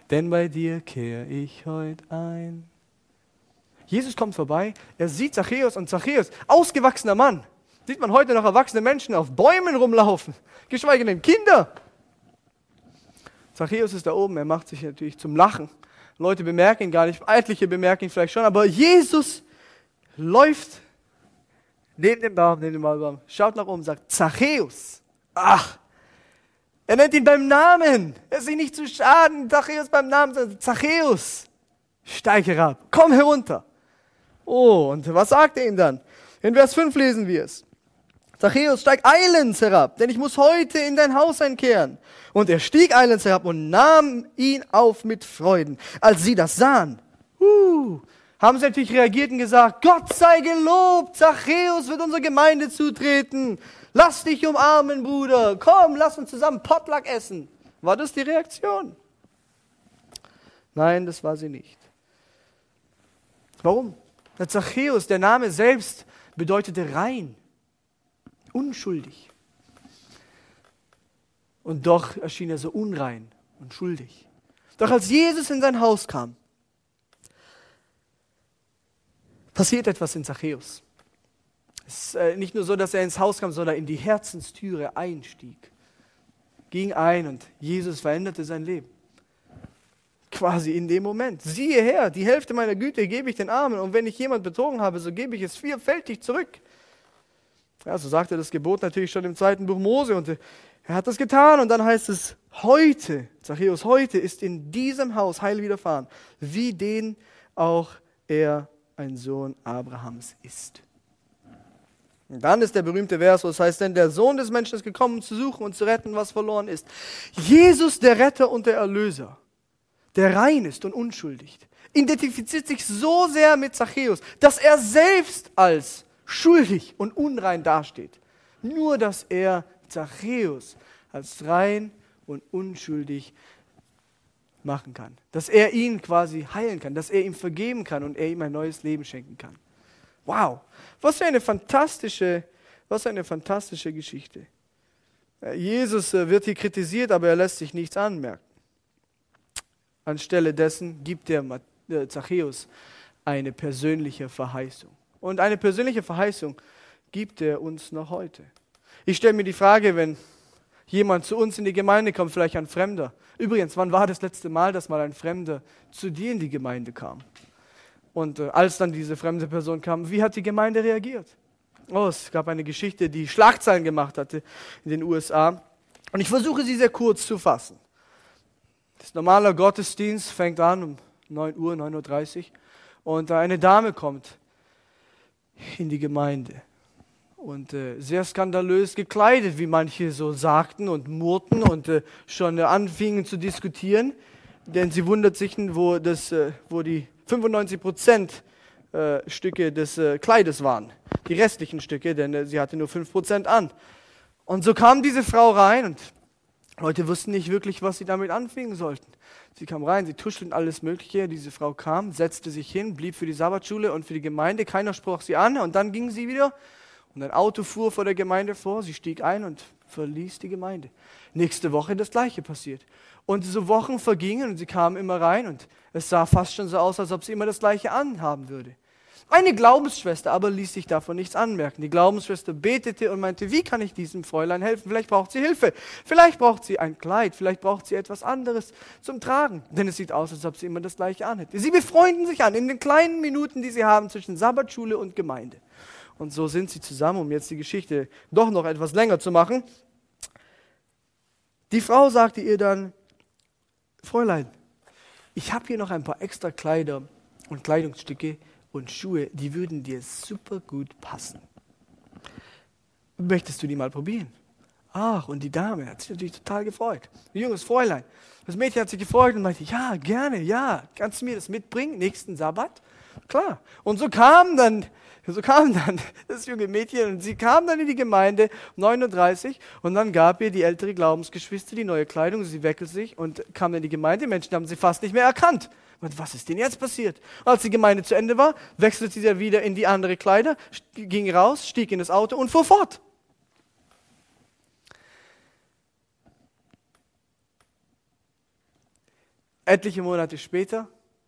Jesus kommt vorbei, er sieht Zachäus und Zachäus, ausgewachsener Mann. Sieht man heute noch erwachsene Menschen auf Bäumen rumlaufen, geschweige denn Kinder. Zachäus ist da oben, er macht sich natürlich zum Lachen. Leute bemerken ihn gar nicht, Etliche bemerken ihn vielleicht schon, aber Jesus läuft neben dem Maulbaum, schaut nach oben, sagt, Zachäus, ach, er nennt ihn beim Namen. Er ist sich nicht zu schaden, Zachäus beim Namen, sagt Zachäus, steig herab, komm herunter. Oh, und was sagt er ihm dann? In Vers 5 lesen wir es. Zachäus, steig eilends herab, denn ich muss heute in dein Haus einkehren. Und er stieg eilends herab und nahm ihn auf mit Freuden. Als sie das sahen, haben sie natürlich reagiert und gesagt, Gott sei gelobt, Zachäus wird unserer Gemeinde zutreten. Lass dich umarmen, Bruder. Komm, lass uns zusammen Potluck essen. War das die Reaktion? Nein, das war sie nicht. Warum? Der Zachäus, der Name selbst, bedeutete rein, unschuldig. Und doch erschien er so unrein und schuldig. Doch als Jesus in sein Haus kam, passiert etwas in Zachäus. Es ist nicht nur so, dass er ins Haus kam, sondern in die Herzenstüre einstieg. Ging ein und Jesus veränderte sein Leben. Quasi in dem Moment. Siehe her, die Hälfte meiner Güter gebe ich den Armen und wenn ich jemand betrogen habe, so gebe ich es vierfältig zurück. Ja, so sagte das Gebot natürlich schon im 2. Buch Mose und er hat das getan und dann heißt es, heute, Zachäus, heute ist in diesem Haus Heil widerfahren, wie den auch er ein Sohn Abrahams ist. Und dann ist der berühmte Vers, was heißt denn, der Sohn des Menschen ist gekommen, um zu suchen und zu retten, was verloren ist. Jesus, der Retter und der Erlöser, der rein ist und unschuldig, identifiziert sich so sehr mit Zachäus, dass er selbst als schuldig und unrein dasteht. Nur, dass er Zachäus als rein und unschuldig machen kann. Dass er ihn quasi heilen kann, dass er ihm vergeben kann und er ihm ein neues Leben schenken kann. Wow, was für eine fantastische Geschichte. Jesus wird hier kritisiert, aber er lässt sich nichts anmerken. Anstelle dessen gibt der Zachäus eine persönliche Verheißung. Und eine persönliche Verheißung gibt er uns noch heute. Ich stelle mir die Frage, wenn jemand zu uns in die Gemeinde kommt, vielleicht ein Fremder. Übrigens, wann war das letzte Mal, dass mal ein Fremder zu dir in die Gemeinde kam? Und als dann diese fremde Person kam, wie hat die Gemeinde reagiert? Oh, es gab eine Geschichte, die Schlagzeilen gemacht hatte in den USA. Und ich versuche sie sehr kurz zu fassen. Das normale Gottesdienst fängt an um 9 Uhr, 9:30 Uhr. Und eine Dame kommt in die Gemeinde. Und sehr skandalös gekleidet, wie manche so sagten und murrten und schon anfingen zu diskutieren. Denn sie wundert sich, wo die 95% Stücke des Kleides waren. Die restlichen Stücke, denn sie hatte nur 5% an. Und so kam diese Frau rein und Leute wussten nicht wirklich, was sie damit anfangen sollten. Sie kam rein, sie tuschelten alles Mögliche. Diese Frau kam, setzte sich hin, blieb für die Sabbatschule und für die Gemeinde. Keiner sprach sie an und dann ging sie wieder. Und ein Auto fuhr vor der Gemeinde vor. Sie stieg ein und verließ die Gemeinde. Nächste Woche das Gleiche passiert. Und so Wochen vergingen und sie kam immer rein und es sah fast schon so aus, als ob sie immer das Gleiche anhaben würde. Eine Glaubensschwester aber ließ sich davon nichts anmerken. Die Glaubensschwester betete und meinte, wie kann ich diesem Fräulein helfen? Vielleicht braucht sie Hilfe, vielleicht braucht sie ein Kleid, vielleicht braucht sie etwas anderes zum Tragen. Denn es sieht aus, als ob sie immer das Gleiche anhätte. Sie befreunden sich an in den kleinen Minuten, die sie haben zwischen Sabbatschule und Gemeinde. Und so sind sie zusammen, um jetzt die Geschichte doch noch etwas länger zu machen. Die Frau sagte ihr dann, Fräulein, ich habe hier noch ein paar extra Kleider und Kleidungsstücke und Schuhe, die würden dir super gut passen. Möchtest du die mal probieren? Ach, und die Dame hat sich natürlich total gefreut. Ein junges Fräulein. Das Mädchen hat sich gefreut und meinte, ja, gerne, ja. Kannst du mir das mitbringen, nächsten Sabbat? Klar. Und so kam dann das junge Mädchen und sie kam dann in die Gemeinde, 39, und dann gab ihr die ältere Glaubensgeschwister die neue Kleidung, sie wechselte sich und kam in die Gemeinde. Die Menschen haben sie fast nicht mehr erkannt. Und was ist denn jetzt passiert? Und als die Gemeinde zu Ende war, wechselte sie dann wieder in die andere Kleider, ging raus, stieg in das Auto und fuhr fort. Etliche Monate später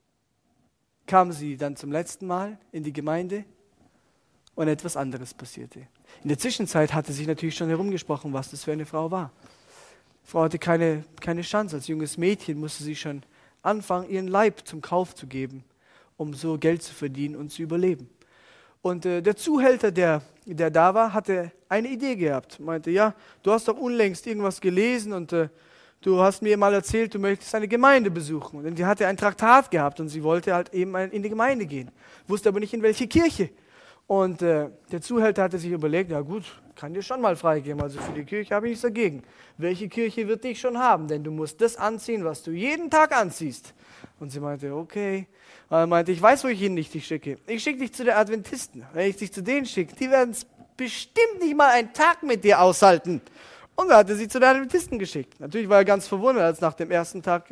kam sie dann zum letzten Mal in die Gemeinde und etwas anderes passierte. In der Zwischenzeit hatte sich natürlich schon herumgesprochen, was das für eine Frau war. Die Frau hatte keine Chance. Als junges Mädchen musste sie schon anfangen, ihren Leib zum Kauf zu geben, um so Geld zu verdienen und zu überleben. Und der Zuhälter, der da war, hatte eine Idee gehabt. Meinte, ja, du hast doch unlängst irgendwas gelesen und du hast mir mal erzählt, du möchtest eine Gemeinde besuchen. Und sie hatte ein Traktat gehabt und sie wollte halt eben in die Gemeinde gehen. Wusste aber nicht, in welche Kirche. Und der Zuhälter hatte sich überlegt, ja gut, kann dir schon mal freigeben. Also für die Kirche habe ich nichts dagegen. Welche Kirche wird dich schon haben? Denn du musst das anziehen, was du jeden Tag anziehst. Und sie meinte, okay. Und er meinte, ich weiß, wo ich dich schicke. Ich schicke dich zu den Adventisten. Wenn ich dich zu denen schicke, die werden es bestimmt nicht mal einen Tag mit dir aushalten. Und er hatte sie zu den Adventisten geschickt. Natürlich war er ganz verwundert, als nach dem ersten Tag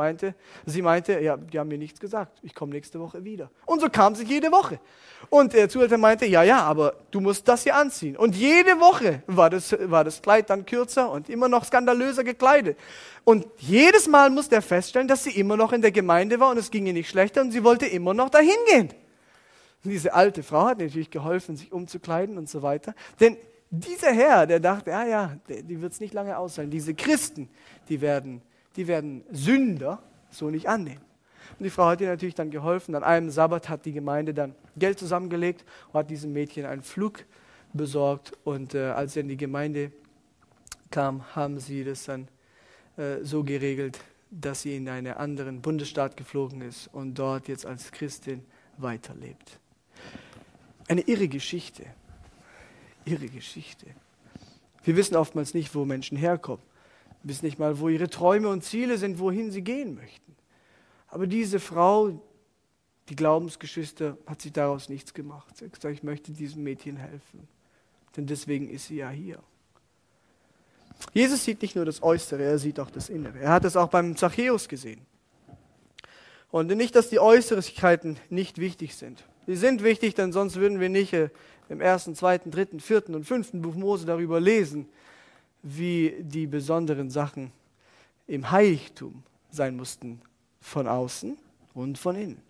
sie meinte, ja, die haben mir nichts gesagt. Ich komme nächste Woche wieder. Und so kam sie jede Woche. Und der Zuhälter meinte, ja, aber du musst das hier anziehen. Und jede Woche war das Kleid dann kürzer und immer noch skandalöser gekleidet. Und jedes Mal musste er feststellen, dass sie immer noch in der Gemeinde war und es ging ihr nicht schlechter und sie wollte immer noch dahin gehen. Und diese alte Frau hat natürlich geholfen, sich umzukleiden und so weiter. Denn dieser Herr, der dachte, die wird es nicht lange aushalten. Diese Christen, die werden Sünder so nicht annehmen. Und die Frau hat ihr natürlich dann geholfen. An einem Sabbat hat die Gemeinde dann Geld zusammengelegt und hat diesem Mädchen einen Flug besorgt. Und als sie in die Gemeinde kam, haben sie das dann so geregelt, dass sie in einen anderen Bundesstaat geflogen ist und dort jetzt als Christin weiterlebt. Eine irre Geschichte. Ihre Geschichte. Wir wissen oftmals nicht, wo Menschen herkommen. Wir wissen nicht mal, wo ihre Träume und Ziele sind, wohin sie gehen möchten. Aber diese Frau, die Glaubensgeschwister, hat sich daraus nichts gemacht. Sie hat gesagt, ich möchte diesem Mädchen helfen. Denn deswegen ist sie ja hier. Jesus sieht nicht nur das Äußere, er sieht auch das Innere. Er hat es auch beim Zachäus gesehen. Und nicht, dass die Äußerlichkeiten nicht wichtig sind. Sie sind wichtig, denn sonst würden wir nicht im 1., 2., 3., 4. und 5. Buch Mose darüber lesen, wie die besonderen Sachen im Heiligtum sein mussten, von außen und von innen.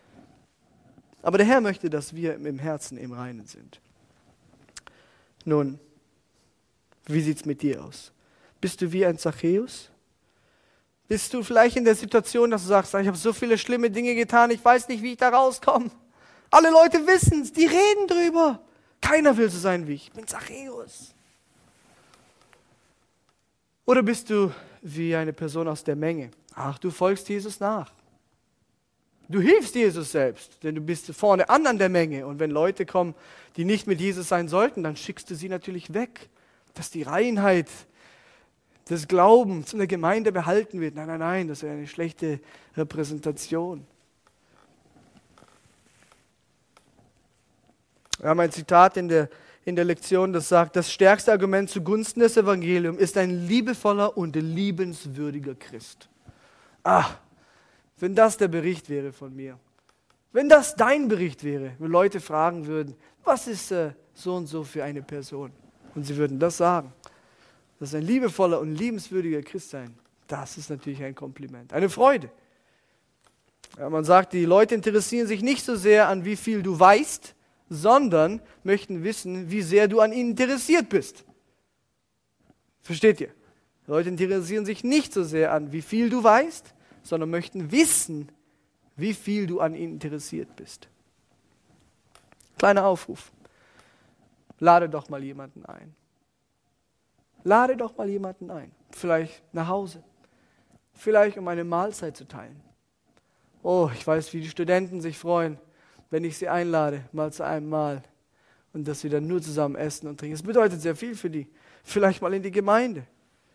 Aber der Herr möchte, dass wir im Herzen im Reinen sind. Nun, wie sieht es mit dir aus? Bist du wie ein Zachäus? Bist du vielleicht in der Situation, dass du sagst, ich habe so viele schlimme Dinge getan, ich weiß nicht, wie ich da rauskomme. Alle Leute wissen es, die reden drüber. Keiner will so sein wie ich bin Zachäus. Oder bist du wie eine Person aus der Menge? Ach, du folgst Jesus nach. Du hilfst Jesus selbst, denn du bist vorne an der Menge. Und wenn Leute kommen, die nicht mit Jesus sein sollten, dann schickst du sie natürlich weg, dass die Reinheit des Glaubens in der Gemeinde behalten wird. Nein, das ist eine schlechte Repräsentation. Wir haben ein Zitat in der Lektion, das sagt, das stärkste Argument zugunsten des Evangeliums ist ein liebevoller und liebenswürdiger Christ. Wenn das der Bericht wäre von mir, wenn das dein Bericht wäre, wenn Leute fragen würden, was ist so und so für eine Person? Und sie würden das sagen. Das ist ein liebevoller und liebenswürdiger Christ sein. Das ist natürlich ein Kompliment, eine Freude. Ja, man sagt, die Leute interessieren sich nicht so sehr an, wie viel du weißt, sondern möchten wissen, wie sehr du an ihnen interessiert bist. Versteht ihr? Die Leute interessieren sich nicht so sehr an, wie viel du weißt, sondern möchten wissen, wie viel du an ihnen interessiert bist. Kleiner Aufruf. lade doch mal jemanden ein. Lade doch mal jemanden ein. Vielleicht nach Hause. Vielleicht um eine Mahlzeit zu teilen. Oh, ich weiß, wie die Studenten sich freuen, wenn ich sie einlade, mal zu einem Mahl. Und dass wir dann nur zusammen essen und trinken. Es bedeutet sehr viel für die. Vielleicht mal in die Gemeinde.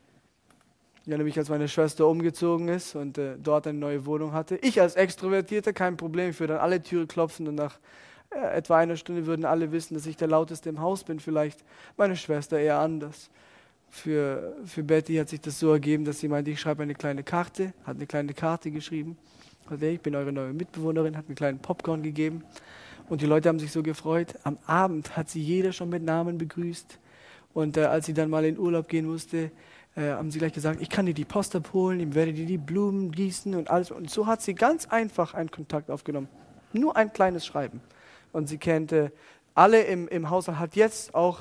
Ich erinnere mich, als meine Schwester umgezogen ist und dort eine neue Wohnung hatte. Ich als Extrovertierter, kein Problem, ich würde an alle Türen klopfen und nach etwa einer Stunde würden alle wissen, dass ich der Lauteste im Haus bin. Vielleicht meine Schwester eher anders. Für Betty hat sich das so ergeben, dass sie meinte, ich schreibe eine kleine Karte, hat eine kleine Karte geschrieben. Also ich bin eure neue Mitbewohnerin, hat mir einen kleinen Popcorn gegeben. Und die Leute haben sich so gefreut. Am Abend hat sie jeder schon mit Namen begrüßt. Und als sie dann mal in Urlaub gehen musste, haben sie gleich gesagt, ich kann dir die Post abholen, ich werde dir die Blumen gießen und alles. Und so hat sie ganz einfach einen Kontakt aufgenommen. Nur ein kleines Schreiben. Und sie kennt alle im Haushalt, hat jetzt auch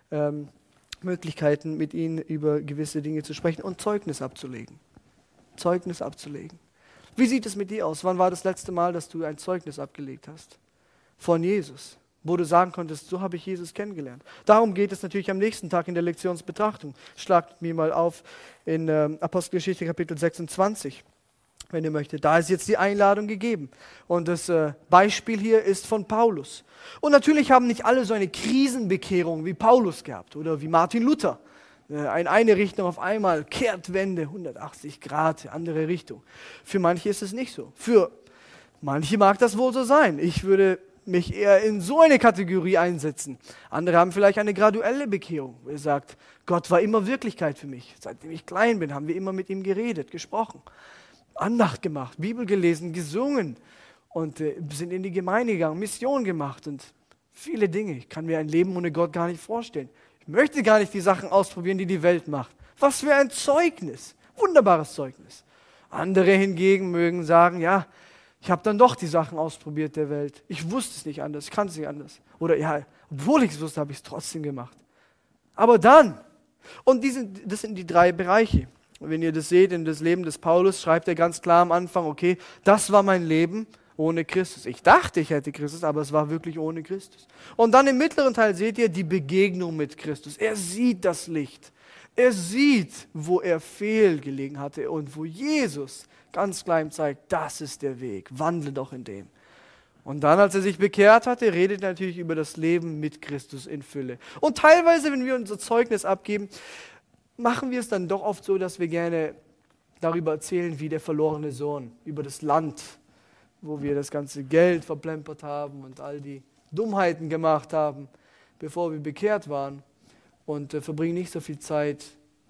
Möglichkeiten, mit ihnen über gewisse Dinge zu sprechen und Zeugnis abzulegen. Zeugnis abzulegen. Wie sieht es mit dir aus? Wann war das letzte Mal, dass du ein Zeugnis abgelegt hast? Von Jesus. Wo du sagen konntest, so habe ich Jesus kennengelernt. Darum geht es natürlich am nächsten Tag in der Lektionsbetrachtung. Schlagt mir mal auf in Apostelgeschichte Kapitel 26, wenn ihr möchtet. Da ist jetzt die Einladung gegeben. Und das Beispiel hier ist von Paulus. Und natürlich haben nicht alle so eine Krisenbekehrung wie Paulus gehabt oder wie Martin Luther. In eine Richtung auf einmal, Kehrtwende, 180 Grad, andere Richtung. Für manche ist es nicht so. Für manche mag das wohl so sein. Ich würde mich eher in so eine Kategorie einsetzen. Andere haben vielleicht eine graduelle Bekehrung, wo er sagt, Gott war immer Wirklichkeit für mich. Seitdem ich klein bin, haben wir immer mit ihm geredet, gesprochen, Andacht gemacht, Bibel gelesen, gesungen und sind in die Gemeinde gegangen, Mission gemacht und viele Dinge. Ich kann mir ein Leben ohne Gott gar nicht vorstellen. Ich möchte gar nicht die Sachen ausprobieren, die die Welt macht. Was für ein Zeugnis, wunderbares Zeugnis. Andere hingegen mögen sagen, ja, ich habe dann doch die Sachen ausprobiert der Welt. Ich wusste es nicht anders, ich kannte es nicht anders. Oder ja, obwohl ich es wusste, habe ich es trotzdem gemacht. Aber dann, und das sind die drei Bereiche. Und wenn ihr das seht in das Leben des Paulus, schreibt er ganz klar am Anfang, okay, das war mein Leben ohne Christus. Ich dachte, ich hätte Christus, aber es war wirklich ohne Christus. Und dann im mittleren Teil seht ihr die Begegnung mit Christus. Er sieht das Licht. Er sieht, wo er fehlgelegen hatte und wo Jesus ganz klar ihm zeigt, das ist der Weg, wandle doch in dem. Und dann, als er sich bekehrt hatte, redet er natürlich über das Leben mit Christus in Fülle. Und teilweise, wenn wir unser Zeugnis abgeben, machen wir es dann doch oft so, dass wir gerne darüber erzählen, wie der verlorene Sohn, über das Land, wo wir das ganze Geld verplempert haben und all die Dummheiten gemacht haben, bevor wir bekehrt waren. Und verbringen nicht so viel Zeit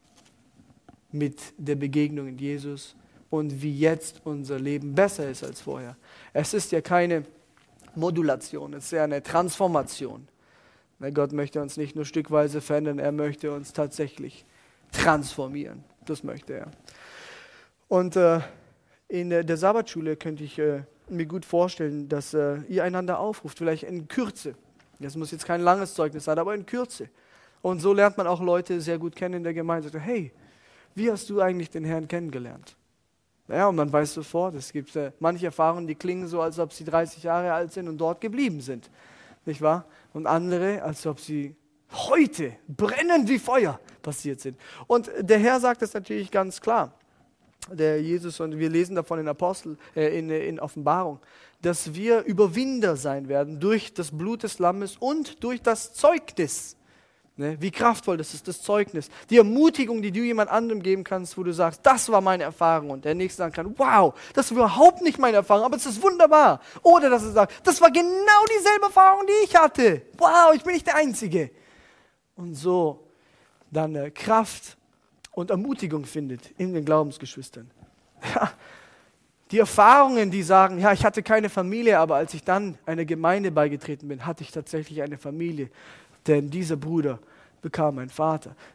mit der Begegnung in Jesus und wie jetzt unser Leben besser ist als vorher. Es ist ja keine Modulation, es ist ja eine Transformation. Gott möchte uns nicht nur stückweise verändern, er möchte uns tatsächlich transformieren. Das möchte er. Und in der Sabbatschule könnte ich mir gut vorstellen, dass ihr einander aufruft, vielleicht in Kürze. Das muss jetzt kein langes Zeugnis sein, aber in Kürze. Und so lernt man auch Leute sehr gut kennen in der Gemeinde. Sagt, hey, wie hast du eigentlich den Herrn kennengelernt? Ja, und man weiß sofort, es gibt manche Erfahrungen, die klingen so, als ob sie 30 Jahre alt sind und dort geblieben sind. Nicht wahr? Und andere, als ob sie heute brennend wie Feuer passiert sind. Und der Herr sagt das natürlich ganz klar. Der Jesus, und wir lesen davon in Offenbarung, dass wir Überwinder sein werden durch das Blut des Lammes und durch das Zeugnis. Wie kraftvoll das ist, das Zeugnis. Die Ermutigung, die du jemand anderem geben kannst, wo du sagst, das war meine Erfahrung. Und der Nächste sagen kann, wow, das war überhaupt nicht meine Erfahrung, aber es ist wunderbar. Oder dass er sagt, das war genau dieselbe Erfahrung, die ich hatte. Wow, ich bin nicht der Einzige. Und so dann Kraft und Ermutigung findet in den Glaubensgeschwistern. Ja, die Erfahrungen, die sagen, ja, ich hatte keine Familie, aber als ich dann einer Gemeinde beigetreten bin, hatte ich tatsächlich eine Familie. Denn dieser Bruder bekam einen Vater.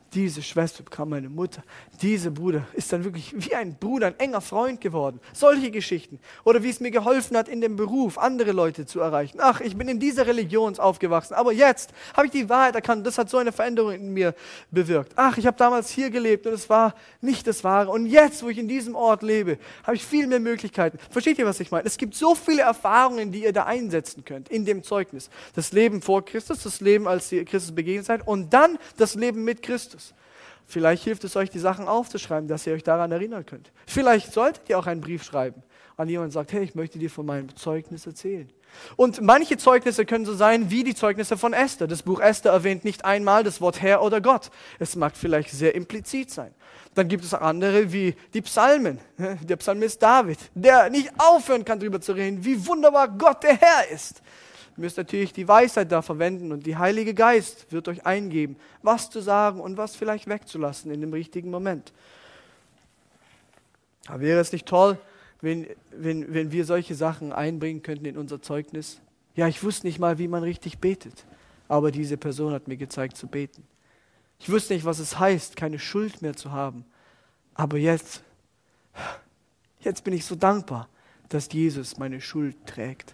Diese Schwester bekam meine Mutter. Dieser Bruder ist dann wirklich wie ein Bruder, ein enger Freund geworden. Solche Geschichten. Oder wie es mir geholfen hat, in dem Beruf andere Leute zu erreichen. Ach, ich bin in dieser Religion aufgewachsen, aber jetzt habe ich die Wahrheit erkannt. Das hat so eine Veränderung in mir bewirkt. Ach, ich habe damals hier gelebt und es war nicht das Wahre. Und jetzt, wo ich in diesem Ort lebe, habe ich viel mehr Möglichkeiten. Versteht ihr, was ich meine? Es gibt so viele Erfahrungen, die ihr da einsetzen könnt in dem Zeugnis. Das Leben vor Christus, das Leben, als ihr Christus begegnet seid und dann das Leben mit Christus. Vielleicht hilft es euch, die Sachen aufzuschreiben, dass ihr euch daran erinnern könnt. Vielleicht solltet ihr auch einen Brief schreiben an jemanden und sagt, hey, ich möchte dir von meinem Zeugnis erzählen. Und manche Zeugnisse können so sein wie die Zeugnisse von Esther. Das Buch Esther erwähnt nicht einmal das Wort Herr oder Gott. Es mag vielleicht sehr implizit sein. Dann gibt es auch andere wie die Psalmen. Der Psalmist David, der nicht aufhören kann, darüber zu reden, wie wunderbar Gott der Herr ist. Ihr müsst natürlich die Weisheit da verwenden und der Heilige Geist wird euch eingeben, was zu sagen und was vielleicht wegzulassen in dem richtigen Moment. Aber wäre es nicht toll, wenn wir solche Sachen einbringen könnten in unser Zeugnis? Ja, ich wusste nicht mal, wie man richtig betet, aber diese Person hat mir gezeigt zu beten. Ich wusste nicht, was es heißt, keine Schuld mehr zu haben, aber jetzt bin ich so dankbar, dass Jesus meine Schuld trägt.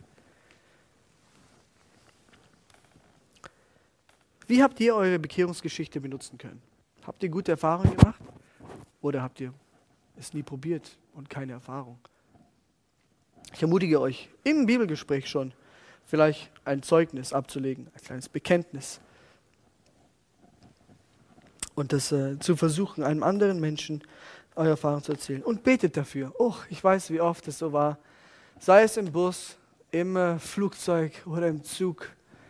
Wie habt ihr eure Bekehrungsgeschichte benutzen können? Habt ihr gute Erfahrungen gemacht? Oder habt ihr es nie probiert und keine Erfahrung? Ich ermutige euch, im Bibelgespräch schon vielleicht ein Zeugnis abzulegen, ein kleines Bekenntnis. Und das zu versuchen, einem anderen Menschen eure Erfahrung zu erzählen. Und betet dafür. Oh, ich weiß, wie oft es so war. Sei es im Bus, im Flugzeug oder im Zug.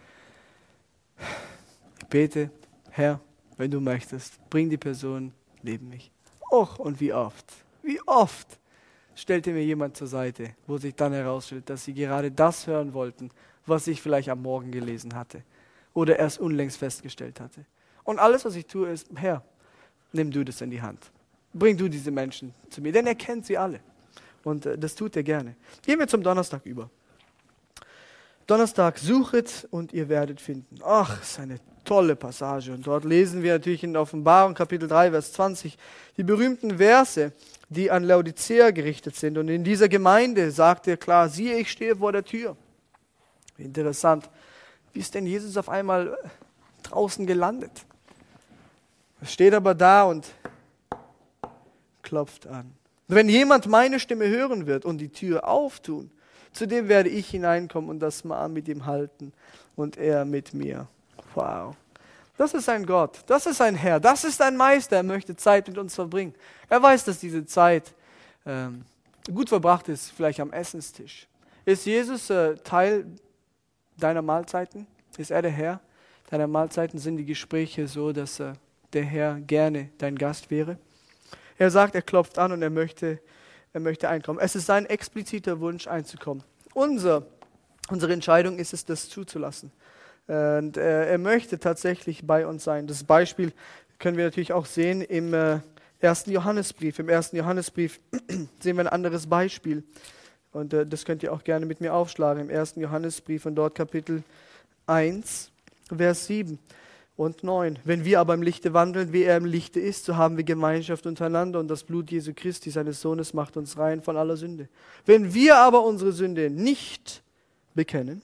Ich bete, Herr, wenn du möchtest, bring die Person neben mich. Och, und wie oft stellte mir jemand zur Seite, wo sich dann herausstellt, dass sie gerade das hören wollten, was ich vielleicht am Morgen gelesen hatte oder erst unlängst festgestellt hatte. Und alles, was ich tue, ist, Herr, nimm du das in die Hand. Bring du diese Menschen zu mir, denn er kennt sie alle. Und das tut er gerne. Gehen wir zum Donnerstag über. Donnerstag, suchet und ihr werdet finden. Ach, ist eine tolle Passage. Und dort lesen wir natürlich in Offenbarung Kapitel 3, Vers 20 die berühmten Verse, die an Laodicea gerichtet sind. Und in dieser Gemeinde sagt er klar, siehe, ich stehe vor der Tür. Interessant. Wie ist denn Jesus auf einmal draußen gelandet? Er steht aber da und klopft an. Wenn jemand meine Stimme hören wird und die Tür auftun, zu dem werde ich hineinkommen und das Mahl mit ihm halten und er mit mir. Wow. Das ist ein Gott, das ist ein Herr, das ist ein Meister. Er möchte Zeit mit uns verbringen. Er weiß, dass diese Zeit gut verbracht ist, vielleicht am Essenstisch. Ist Jesus Teil deiner Mahlzeiten? Ist er der Herr deiner Mahlzeiten? Sind die Gespräche so, dass der Herr gerne dein Gast wäre? Er sagt, er klopft an und er möchte einkommen. Es ist sein expliziter Wunsch, einzukommen. Unsere Entscheidung ist es, das zuzulassen. Und er möchte tatsächlich bei uns sein. Das Beispiel können wir natürlich auch sehen im 1. Johannesbrief. Im 1. Johannesbrief sehen wir ein anderes Beispiel. Und das könnt ihr auch gerne mit mir aufschlagen. Im 1. Johannesbrief und dort Kapitel 1, Vers 7 und 9. Wenn wir aber im Lichte wandeln, wie er im Lichte ist, so haben wir Gemeinschaft untereinander und das Blut Jesu Christi, seines Sohnes, macht uns rein von aller Sünde. Wenn wir aber unsere Sünde nicht bekennen,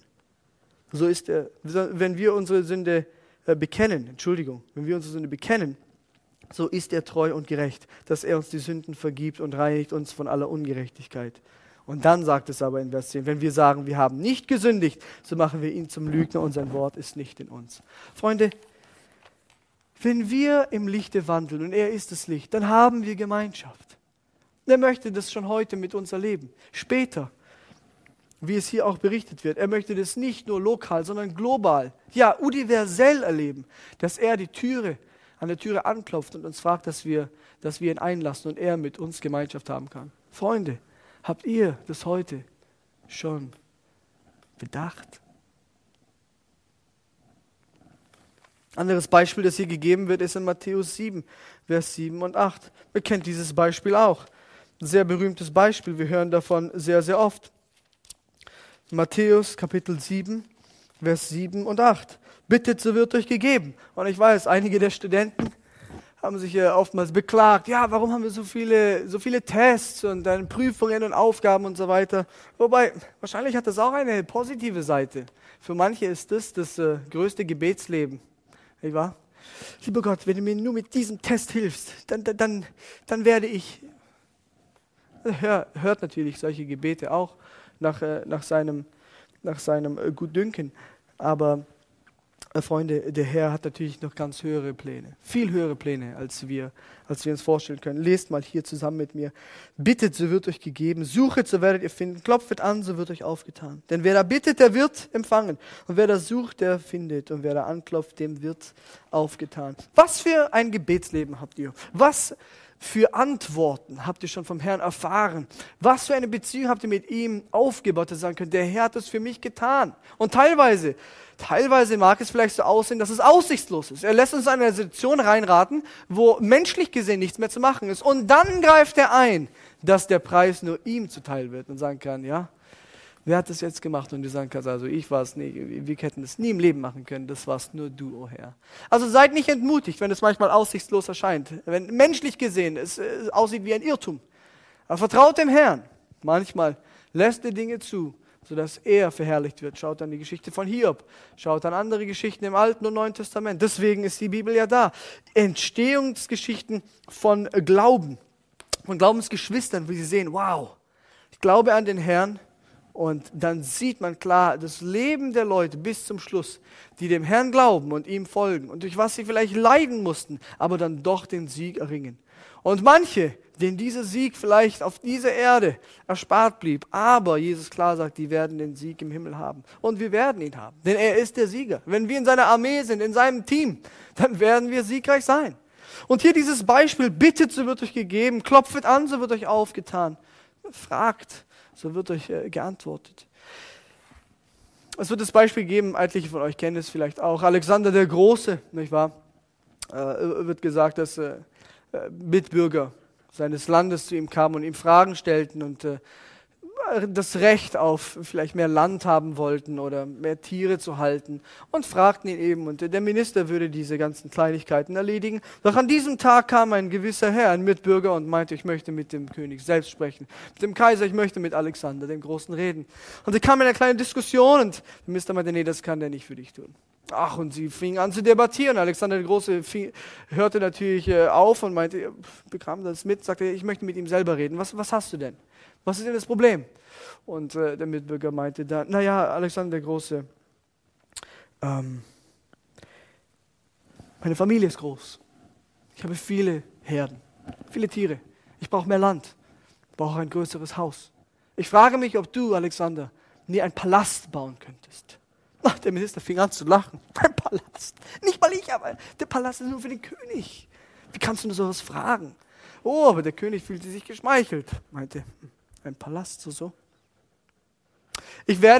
wenn wir unsere Sünde bekennen, so ist er treu und gerecht, dass er uns die Sünden vergibt und reinigt uns von aller Ungerechtigkeit. Und dann sagt es aber in Vers 10, wenn wir sagen, wir haben nicht gesündigt, so machen wir ihn zum Lügner und sein Wort ist nicht in uns. Freunde, wenn wir im Lichte wandeln und er ist das Licht, dann haben wir Gemeinschaft. Er möchte das schon heute mit uns erleben. Später, wie es hier auch berichtet wird, er möchte das nicht nur lokal, sondern global, ja universell erleben, dass er an der Türe anklopft und uns fragt, dass wir ihn einlassen und er mit uns Gemeinschaft haben kann. Freunde, habt ihr das heute schon bedacht? Anderes Beispiel, das hier gegeben wird, ist in Matthäus 7, Vers 7 und 8. Ihr kennt dieses Beispiel auch. Ein sehr berühmtes Beispiel, wir hören davon sehr, sehr oft. Matthäus Kapitel 7, Vers 7 und 8. Bittet, so wird euch gegeben. Und ich weiß, einige der Studenten haben sich oftmals beklagt, ja, warum haben wir so viele Tests und dann Prüfungen und Aufgaben und so weiter. Wobei, wahrscheinlich hat das auch eine positive Seite. Für manche ist das größte Gebetsleben, nicht wahr? Lieber Gott, wenn du mir nur mit diesem Test hilfst, dann werde ich... Hört natürlich solche Gebete auch nach seinem Gutdünken, aber Freunde, der Herr hat natürlich noch ganz höhere Pläne, viel höhere Pläne, als wir uns vorstellen können. Lest mal hier zusammen mit mir. Bittet, so wird euch gegeben. Suchet, so werdet ihr finden. Klopfet an, so wird euch aufgetan. Denn wer da bittet, der wird empfangen. Und wer da sucht, der findet. Und wer da anklopft, dem wird aufgetan. Was für ein Gebetsleben habt ihr? Was für Antworten habt ihr schon vom Herrn erfahren? Was für eine Beziehung habt ihr mit ihm aufgebaut, dass ihr sagen könnt, der Herr hat es für mich getan. Und teilweise mag es vielleicht so aussehen, dass es aussichtslos ist. Er lässt uns in eine Situation reinraten, wo menschlich gesehen nichts mehr zu machen ist. Und dann greift er ein, dass der Preis nur ihm zuteil wird und sagen kann, ja, wer hat das jetzt gemacht? Und du sagen kannst, also ich war es nicht, wir hätten das nie im Leben machen können, das warst nur du, oh Herr. Also seid nicht entmutigt, wenn es manchmal aussichtslos erscheint, wenn menschlich gesehen es aussieht wie ein Irrtum. Aber vertraut dem Herrn. Manchmal lässt er Dinge zu, sodass er verherrlicht wird. Schaut an die Geschichte von Hiob, schaut an andere Geschichten im Alten und Neuen Testament. Deswegen ist die Bibel ja da. Entstehungsgeschichten von Glauben, von Glaubensgeschwistern, wie sie sehen, wow, ich glaube an den Herrn. Und dann sieht man klar das Leben der Leute bis zum Schluss, die dem Herrn glauben und ihm folgen und durch was sie vielleicht leiden mussten, aber dann doch den Sieg erringen. Und manche, denen dieser Sieg vielleicht auf dieser Erde erspart blieb, aber Jesus klar sagt, die werden den Sieg im Himmel haben. Und wir werden ihn haben, denn er ist der Sieger. Wenn wir in seiner Armee sind, in seinem Team, dann werden wir siegreich sein. Und hier dieses Beispiel, bittet, so wird euch gegeben, klopfet an, so wird euch aufgetan. Fragt, so wird euch geantwortet. Es wird das Beispiel geben, etliche von euch kennen es vielleicht auch, Alexander der Große, nicht wahr? Wird gesagt, dass Mitbürger seines Landes zu ihm kamen und ihm Fragen stellten und das Recht auf vielleicht mehr Land haben wollten oder mehr Tiere zu halten und fragten ihn eben, und der Minister würde diese ganzen Kleinigkeiten erledigen. Doch an diesem Tag kam ein gewisser Herr, ein Mitbürger, und meinte, ich möchte mit dem König selbst sprechen, mit dem Kaiser, ich möchte mit Alexander, dem Großen, reden. Und sie kam in eine kleine Diskussion und der Minister meinte, nee, das kann der nicht für dich tun. Ach, und sie fingen an zu debattieren. Alexander der Große hörte natürlich auf und meinte, bekam das mit, sagte, ich möchte mit ihm selber reden. Was hast du denn? Was ist denn das Problem? Und der Mitbürger meinte dann, naja, Alexander der Große, meine Familie ist groß. Ich habe viele Herden, viele Tiere. Ich brauche mehr Land, ich brauche ein größeres Haus. Ich frage mich, ob du, Alexander, mir einen Palast bauen könntest. Ach, der Minister fing an zu lachen. Ein Palast. Nicht mal ich, aber der Palast ist nur für den König. Wie kannst du nur sowas fragen? Oh, aber der König fühlte sich geschmeichelt. Meinte, ein Palast, so. Diese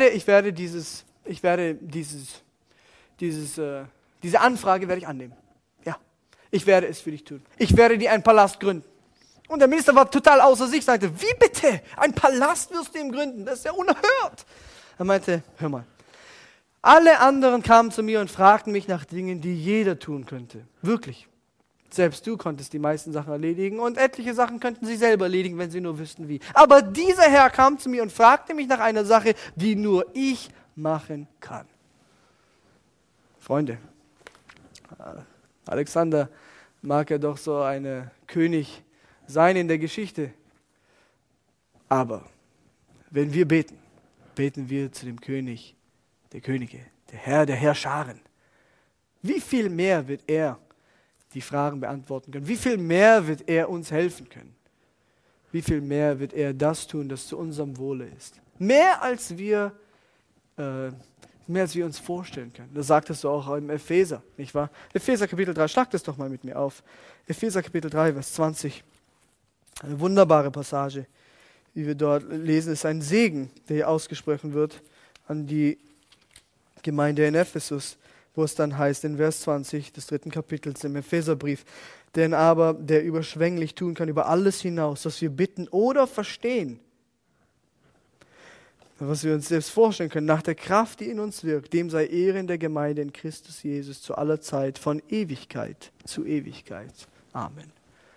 Anfrage werde ich annehmen. Ja, ich werde es für dich tun. Ich werde dir einen Palast gründen. Und der Minister war total außer sich, sagte, wie bitte? Ein Palast wirst du ihm gründen? Das ist ja unerhört. Er meinte, hör mal, alle anderen kamen zu mir und fragten mich nach Dingen, die jeder tun könnte. Wirklich. Selbst du konntest die meisten Sachen erledigen und etliche Sachen könnten sie selber erledigen, wenn sie nur wüssten wie. Aber dieser Herr kam zu mir und fragte mich nach einer Sache, die nur ich machen kann. Freunde, Alexander mag ja doch so ein König sein in der Geschichte. Aber wenn wir beten, beten wir zu dem König der Könige, der Herrscharen. Wie viel mehr wird er die Fragen beantworten können? Wie viel mehr wird er uns helfen können? Wie viel mehr wird er das tun, das zu unserem Wohle ist? Mehr als wir uns vorstellen können. Das sagt es auch im Epheser, nicht wahr? Epheser Kapitel 3, schlag das doch mal mit mir auf. Epheser Kapitel 3, Vers 20. Eine wunderbare Passage, die wir dort lesen. Es ist ein Segen, der hier ausgesprochen wird an die Gemeinde in Ephesus, wo es dann heißt in Vers 20 des 3. Kapitels im Epheserbrief, denn aber der überschwänglich tun kann über alles hinaus, was wir bitten oder verstehen, was wir uns selbst vorstellen können, nach der Kraft, die in uns wirkt, dem sei Ehre in der Gemeinde in Christus Jesus zu aller Zeit, von Ewigkeit zu Ewigkeit. Amen.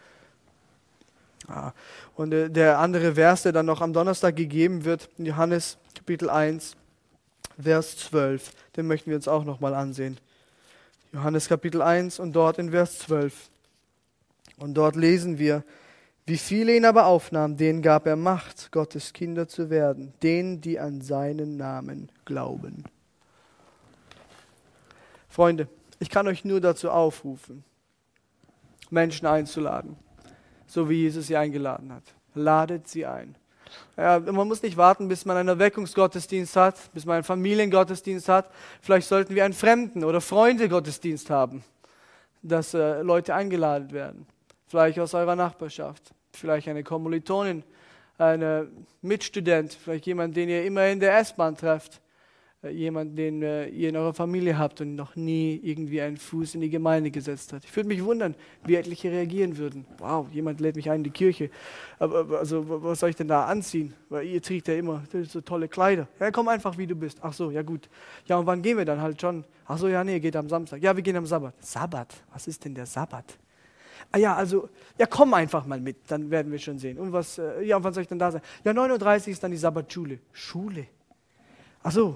Ja. Und der andere Vers, der dann noch am Donnerstag gegeben wird, in Johannes Kapitel 1, Vers 12, den möchten wir uns auch nochmal ansehen. Johannes Kapitel 1 und dort in Vers 12. Und dort lesen wir, wie viele ihn aber aufnahmen, denen gab er Macht, Gottes Kinder zu werden, denen, die an seinen Namen glauben. Freunde, ich kann euch nur dazu aufrufen, Menschen einzuladen, so wie Jesus sie eingeladen hat. Ladet sie ein. Ja, man muss nicht warten, bis man einen Erweckungsgottesdienst hat, bis man einen Familiengottesdienst hat. Vielleicht sollten wir einen Fremden- oder Freunde-Gottesdienst haben, dass Leute eingeladen werden. Vielleicht aus eurer Nachbarschaft, vielleicht eine Kommilitonin, ein Mitstudent, vielleicht jemand, den ihr immer in der S-Bahn trefft, jemand, den ihr in eurer Familie habt und noch nie irgendwie einen Fuß in die Gemeinde gesetzt hat. Ich würde mich wundern, wie etliche reagieren würden. Wow, jemand lädt mich ein in die Kirche. Aber also, was soll ich denn da anziehen? Weil ihr trägt ja immer so tolle Kleider. Ja, komm einfach, wie du bist. Ach so, ja gut. Ja, und wann gehen wir dann halt schon? Ach so, ja, nee, geht am Samstag. Ja, wir gehen am Sabbat. Sabbat? Was ist denn der Sabbat? Ah ja, also, ja, komm einfach mal mit, dann werden wir schon sehen. Und was, ja, und wann soll ich denn da sein? Ja, 9:30 Uhr ist dann die Sabbatschule. Schule? Ach so,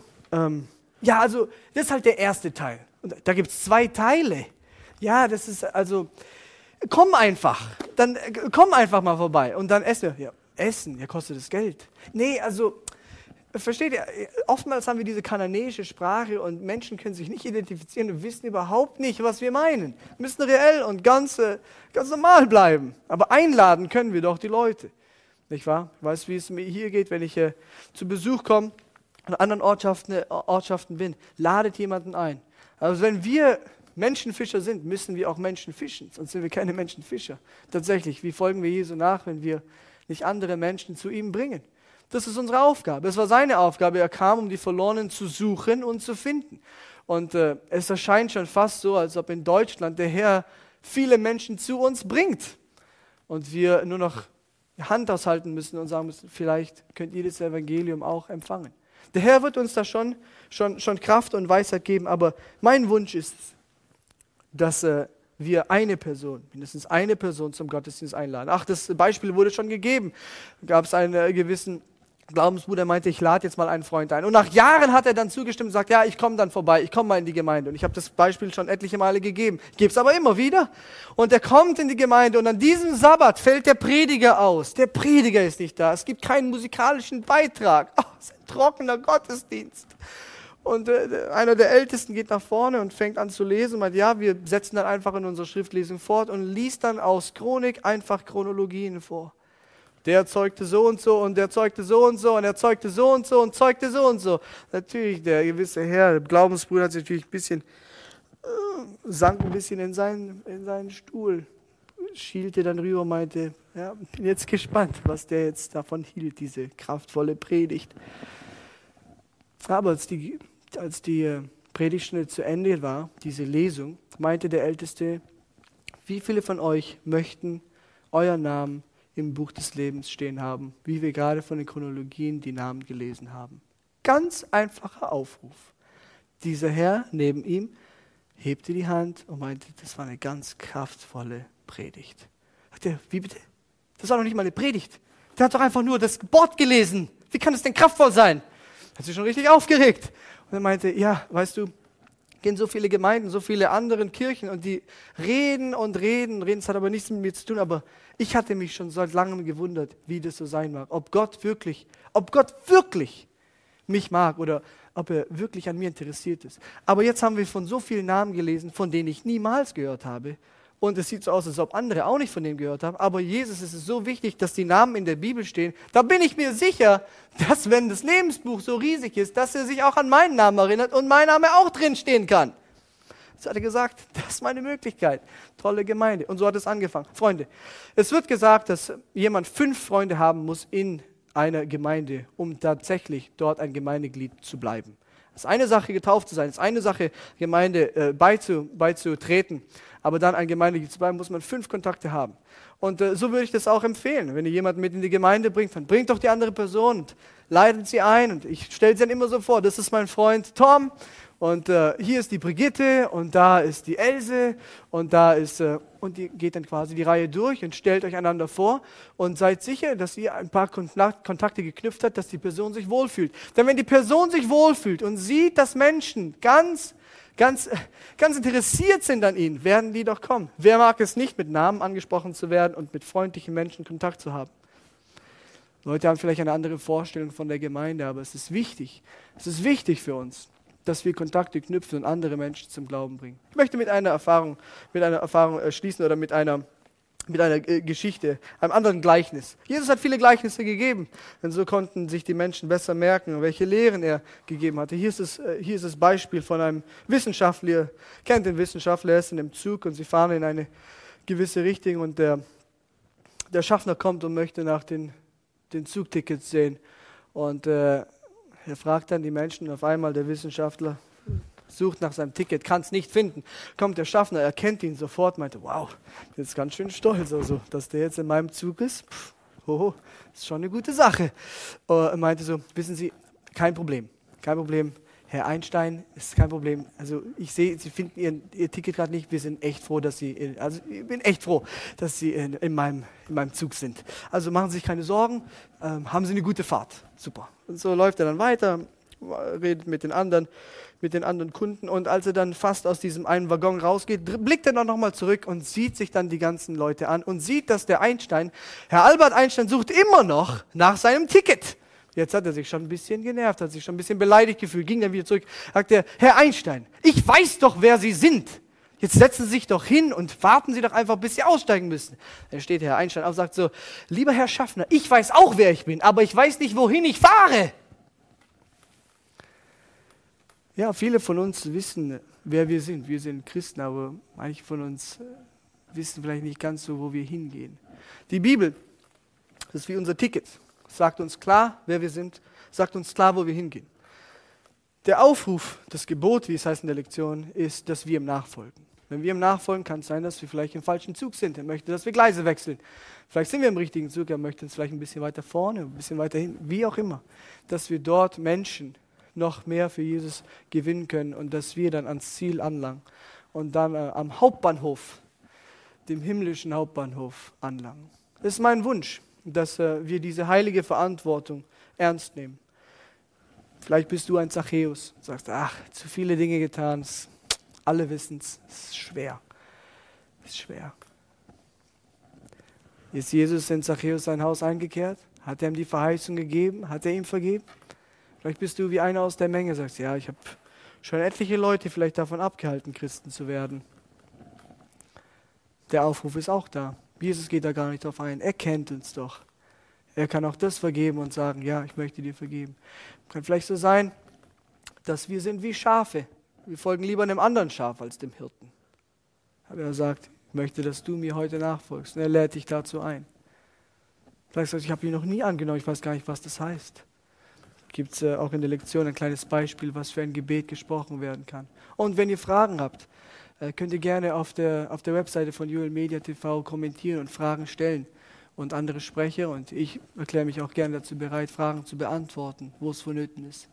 ja, also, das ist halt der erste Teil. Und da gibt es 2 Teile. Ja, das ist, also, komm einfach. Dann komm einfach mal vorbei. Und dann essen wir. Ja, essen, ja, kostet das Geld. Nee, also, versteht ihr, oftmals haben wir diese kananäische Sprache und Menschen können sich nicht identifizieren und wissen überhaupt nicht, was wir meinen. Wir müssen reell und ganz normal bleiben. Aber einladen können wir doch die Leute. Nicht wahr? Ich weiß, wie es mir hier geht, wenn ich zu Besuch komme. An anderen Ortschaften bin, ladet jemanden ein. Also wenn wir Menschenfischer sind, müssen wir auch Menschen fischen, sonst sind wir keine Menschenfischer. Tatsächlich, wie folgen wir Jesu nach, wenn wir nicht andere Menschen zu ihm bringen? Das ist unsere Aufgabe. Es war seine Aufgabe. Er kam, um die Verlorenen zu suchen und zu finden. Und es erscheint schon fast so, als ob in Deutschland der Herr viele Menschen zu uns bringt. Und wir nur noch Hand aushalten müssen und sagen müssen, vielleicht könnt ihr das Evangelium auch empfangen. Der Herr wird uns da schon Kraft und Weisheit geben, aber mein Wunsch ist, dass wir mindestens eine Person zum Gottesdienst einladen. Ach, das Beispiel wurde schon gegeben. Da gab es einen gewissen Glaubensbruder, der meinte, ich lade jetzt mal einen Freund ein. Und nach Jahren hat er dann zugestimmt und sagt, ja, ich komme dann vorbei, ich komme mal in die Gemeinde. Und ich habe das Beispiel schon etliche Male gegeben. Ich gebe es aber immer wieder. Und er kommt in die Gemeinde und an diesem Sabbat fällt der Prediger aus. Der Prediger ist nicht da. Es gibt keinen musikalischen Beitrag. Oh, es ist ein trockener Gottesdienst. Und einer der Ältesten geht nach vorne und fängt an zu lesen und meint, ja, wir setzen dann einfach in unserer Schriftlesung fort und liest dann aus Chronik einfach Chronologien vor. Der zeugte so und so und der zeugte so und so und er zeugte so und so und zeugte so und so. Natürlich, der gewisse Herr, der Glaubensbruder, hat sich natürlich ein bisschen, sank ein bisschen in seinen Stuhl, schielte dann rüber und meinte, ja, bin jetzt gespannt, was der jetzt davon hielt, diese kraftvolle Predigt. Aber als die Predigtstunde zu Ende war, diese Lesung, meinte der Älteste, wie viele von euch möchten euer Namen im Buch des Lebens stehen haben, wie wir gerade von den Chronologien die Namen gelesen haben. Ganz einfacher Aufruf. Dieser Herr neben ihm hebte die Hand und meinte, das war eine ganz kraftvolle Predigt. Sagt er, wie bitte? Das war doch nicht mal eine Predigt. Der hat doch einfach nur das Wort gelesen. Wie kann es denn kraftvoll sein? Hat sich schon richtig aufgeregt. Und er meinte, ja, weißt du, gehen so viele Gemeinden, so viele andere Kirchen und die reden und reden. Es hat aber nichts mit mir zu tun, aber ich hatte mich schon seit langem gewundert, wie das so sein mag. Ob Gott wirklich mich mag oder ob er wirklich an mir interessiert ist. Aber jetzt haben wir von so vielen Namen gelesen, von denen ich niemals gehört habe. Und es sieht so aus, als ob andere auch nicht von dem gehört haben. Aber Jesus ist es so wichtig, dass die Namen in der Bibel stehen. Da bin ich mir sicher, dass wenn das Lebensbuch so riesig ist, dass er sich auch an meinen Namen erinnert und mein Name auch drin stehen kann. Das hat er gesagt, das ist meine Möglichkeit. Tolle Gemeinde. Und so hat es angefangen. Freunde, es wird gesagt, dass jemand 5 Freunde haben muss in einer Gemeinde, um tatsächlich dort ein Gemeindeglied zu bleiben. Es ist eine Sache, getauft zu sein. Es ist eine Sache, Gemeinde beizutreten. Aber dann ein Gemeindeglied zu bleiben, muss man 5 Kontakte haben. Und so würde ich das auch empfehlen. Wenn ihr jemanden mit in die Gemeinde bringt, dann bringt doch die andere Person und leitet sie ein. Und ich stelle sie dann immer so vor, das ist mein Freund Tom Und hier ist die Brigitte und da ist die Else und da ist, und die geht dann quasi die Reihe durch und stellt euch einander vor und seid sicher, dass ihr ein paar Kontakte geknüpft habt, dass die Person sich wohlfühlt. Denn wenn die Person sich wohlfühlt und sieht, dass Menschen ganz interessiert sind an ihnen, werden die doch kommen. Wer mag es nicht, mit Namen angesprochen zu werden und mit freundlichen Menschen Kontakt zu haben? Leute haben vielleicht eine andere Vorstellung von der Gemeinde, aber es ist wichtig für uns, dass wir Kontakte knüpfen und andere Menschen zum Glauben bringen. Ich möchte mit einer Erfahrung schließen oder mit einer Geschichte, einem anderen Gleichnis. Jesus hat viele Gleichnisse gegeben, denn so konnten sich die Menschen besser merken, welche Lehren er gegeben hatte. Hier ist das Beispiel von einem Wissenschaftler. Ihr kennt den Wissenschaftler, er ist in einem Zug und sie fahren in eine gewisse Richtung und der Schaffner kommt und möchte nach den Zugtickets sehen. Und er fragt dann die Menschen und auf einmal der Wissenschaftler sucht nach seinem Ticket, kann es nicht finden. Kommt der Schaffner, erkennt ihn sofort, meinte, wow, bin jetzt ganz schön stolz, also, dass der jetzt in meinem Zug ist. Ist schon eine gute Sache. Er meinte so, wissen Sie, kein Problem, Herr Einstein, ist kein Problem. Also ich sehe, Sie finden Ihr Ticket gerade nicht. Wir sind echt froh, ich bin echt froh, dass Sie in meinem Zug sind. Also machen Sie sich keine Sorgen, haben Sie eine gute Fahrt. Super. Und so läuft er dann weiter, redet mit den anderen Kunden und als er dann fast aus diesem einen Waggon rausgeht, blickt er noch mal zurück und sieht sich dann die ganzen Leute an und sieht, dass Herr Albert Einstein sucht immer noch nach seinem Ticket. Jetzt hat er sich schon ein bisschen genervt, hat sich schon ein bisschen beleidigt gefühlt, ging dann wieder zurück, sagte er, Herr Einstein, ich weiß doch, wer Sie sind. Jetzt setzen Sie sich doch hin und warten Sie doch einfach, bis Sie aussteigen müssen. Dann steht Herr Einstein auf und sagt so, lieber Herr Schaffner, ich weiß auch, wer ich bin, aber ich weiß nicht, wohin ich fahre. Ja, viele von uns wissen, wer wir sind. Wir sind Christen, aber manche von uns wissen vielleicht nicht ganz so, wo wir hingehen. Die Bibel, das ist wie unser Ticket, sagt uns klar, wer wir sind, sagt uns klar, wo wir hingehen. Der Aufruf, das Gebot, wie es heißt in der Lektion, ist, dass wir ihm nachfolgen. Wenn wir ihm nachfolgen, kann es sein, dass wir vielleicht im falschen Zug sind. Er möchte, dass wir Gleise wechseln. Vielleicht sind wir im richtigen Zug, er möchte uns vielleicht ein bisschen weiter vorne, ein bisschen weiter hin, wie auch immer. Dass wir dort Menschen noch mehr für Jesus gewinnen können und dass wir dann ans Ziel anlangen und dann am Hauptbahnhof, dem himmlischen Hauptbahnhof anlangen. Das ist mein Wunsch, dass wir diese heilige Verantwortung ernst nehmen. Vielleicht bist du ein Zachäus und sagst, ach, zu viele Dinge getan, alle wissen es, ist schwer. Ist schwer. Ist Jesus in Zachäus sein Haus eingekehrt? Hat er ihm die Verheißung gegeben? Hat er ihm vergeben? Vielleicht bist du wie einer aus der Menge, sagst, ja, ich habe schon etliche Leute vielleicht davon abgehalten, Christen zu werden. Der Aufruf ist auch da. Jesus geht da gar nicht drauf ein. Er kennt uns doch. Er kann auch das vergeben und sagen, ja, ich möchte dir vergeben. Kann vielleicht so sein, dass wir sind wie Schafe. Wir folgen lieber einem anderen Schaf als dem Hirten. Aber er sagt, ich möchte, dass du mir heute nachfolgst. Und er lädt dich dazu ein. Vielleicht sagst du, ich habe ihn noch nie angenommen, ich weiß gar nicht, was das heißt. Gibt es auch in der Lektion ein kleines Beispiel, was für ein Gebet gesprochen werden kann. Und wenn ihr Fragen habt, könnt ihr gerne auf der Webseite von Joel Media TV kommentieren und Fragen stellen. Und andere Sprecher, und ich erkläre mich auch gerne dazu bereit, Fragen zu beantworten, wo es vonnöten ist.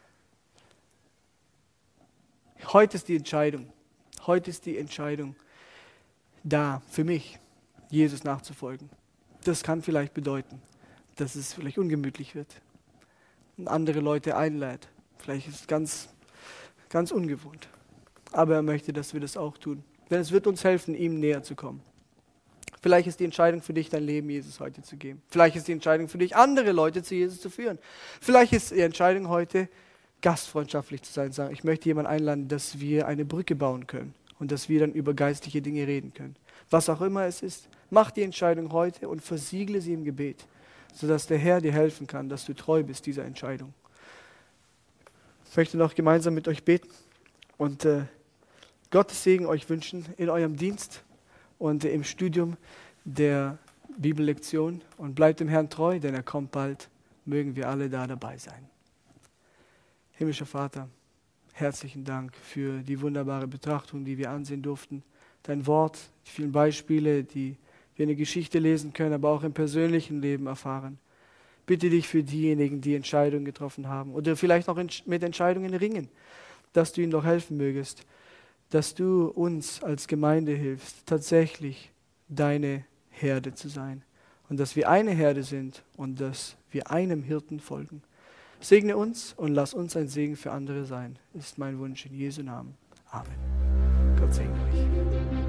Heute ist die Entscheidung. Heute ist die Entscheidung da für mich, Jesus nachzufolgen. Das kann vielleicht bedeuten, dass es vielleicht ungemütlich wird und andere Leute einlädt. Vielleicht ist es ganz, ganz ungewohnt. Aber er möchte, dass wir das auch tun. Denn es wird uns helfen, ihm näher zu kommen. Vielleicht ist die Entscheidung für dich, dein Leben Jesus heute zu geben. Vielleicht ist die Entscheidung für dich, andere Leute zu Jesus zu führen. Vielleicht ist die Entscheidung heute, gastfreundschaftlich zu sein. Sagen, ich möchte jemanden einladen, dass wir eine Brücke bauen können und dass wir dann über geistliche Dinge reden können. Was auch immer es ist, mach die Entscheidung heute und versiegle sie im Gebet, sodass der Herr dir helfen kann, dass du treu bist dieser Entscheidung. Ich möchte noch gemeinsam mit euch beten und Gottes Segen euch wünschen in eurem Dienst und im Studium der Bibellektion. Und bleibt dem Herrn treu, denn er kommt bald. Mögen wir alle da dabei sein. Himmlischer Vater, herzlichen Dank für die wunderbare Betrachtung, die wir ansehen durften. Dein Wort, die vielen Beispiele, die wir in der Geschichte lesen können, aber auch im persönlichen Leben erfahren. Bitte dich für diejenigen, die Entscheidungen getroffen haben oder vielleicht auch mit Entscheidungen ringen, dass du ihnen doch helfen mögest, dass du uns als Gemeinde hilfst, tatsächlich deine Herde zu sein. Und dass wir eine Herde sind und dass wir einem Hirten folgen. Segne uns und lass uns ein Segen für andere sein, ist mein Wunsch in Jesu Namen. Amen. Gott segne euch.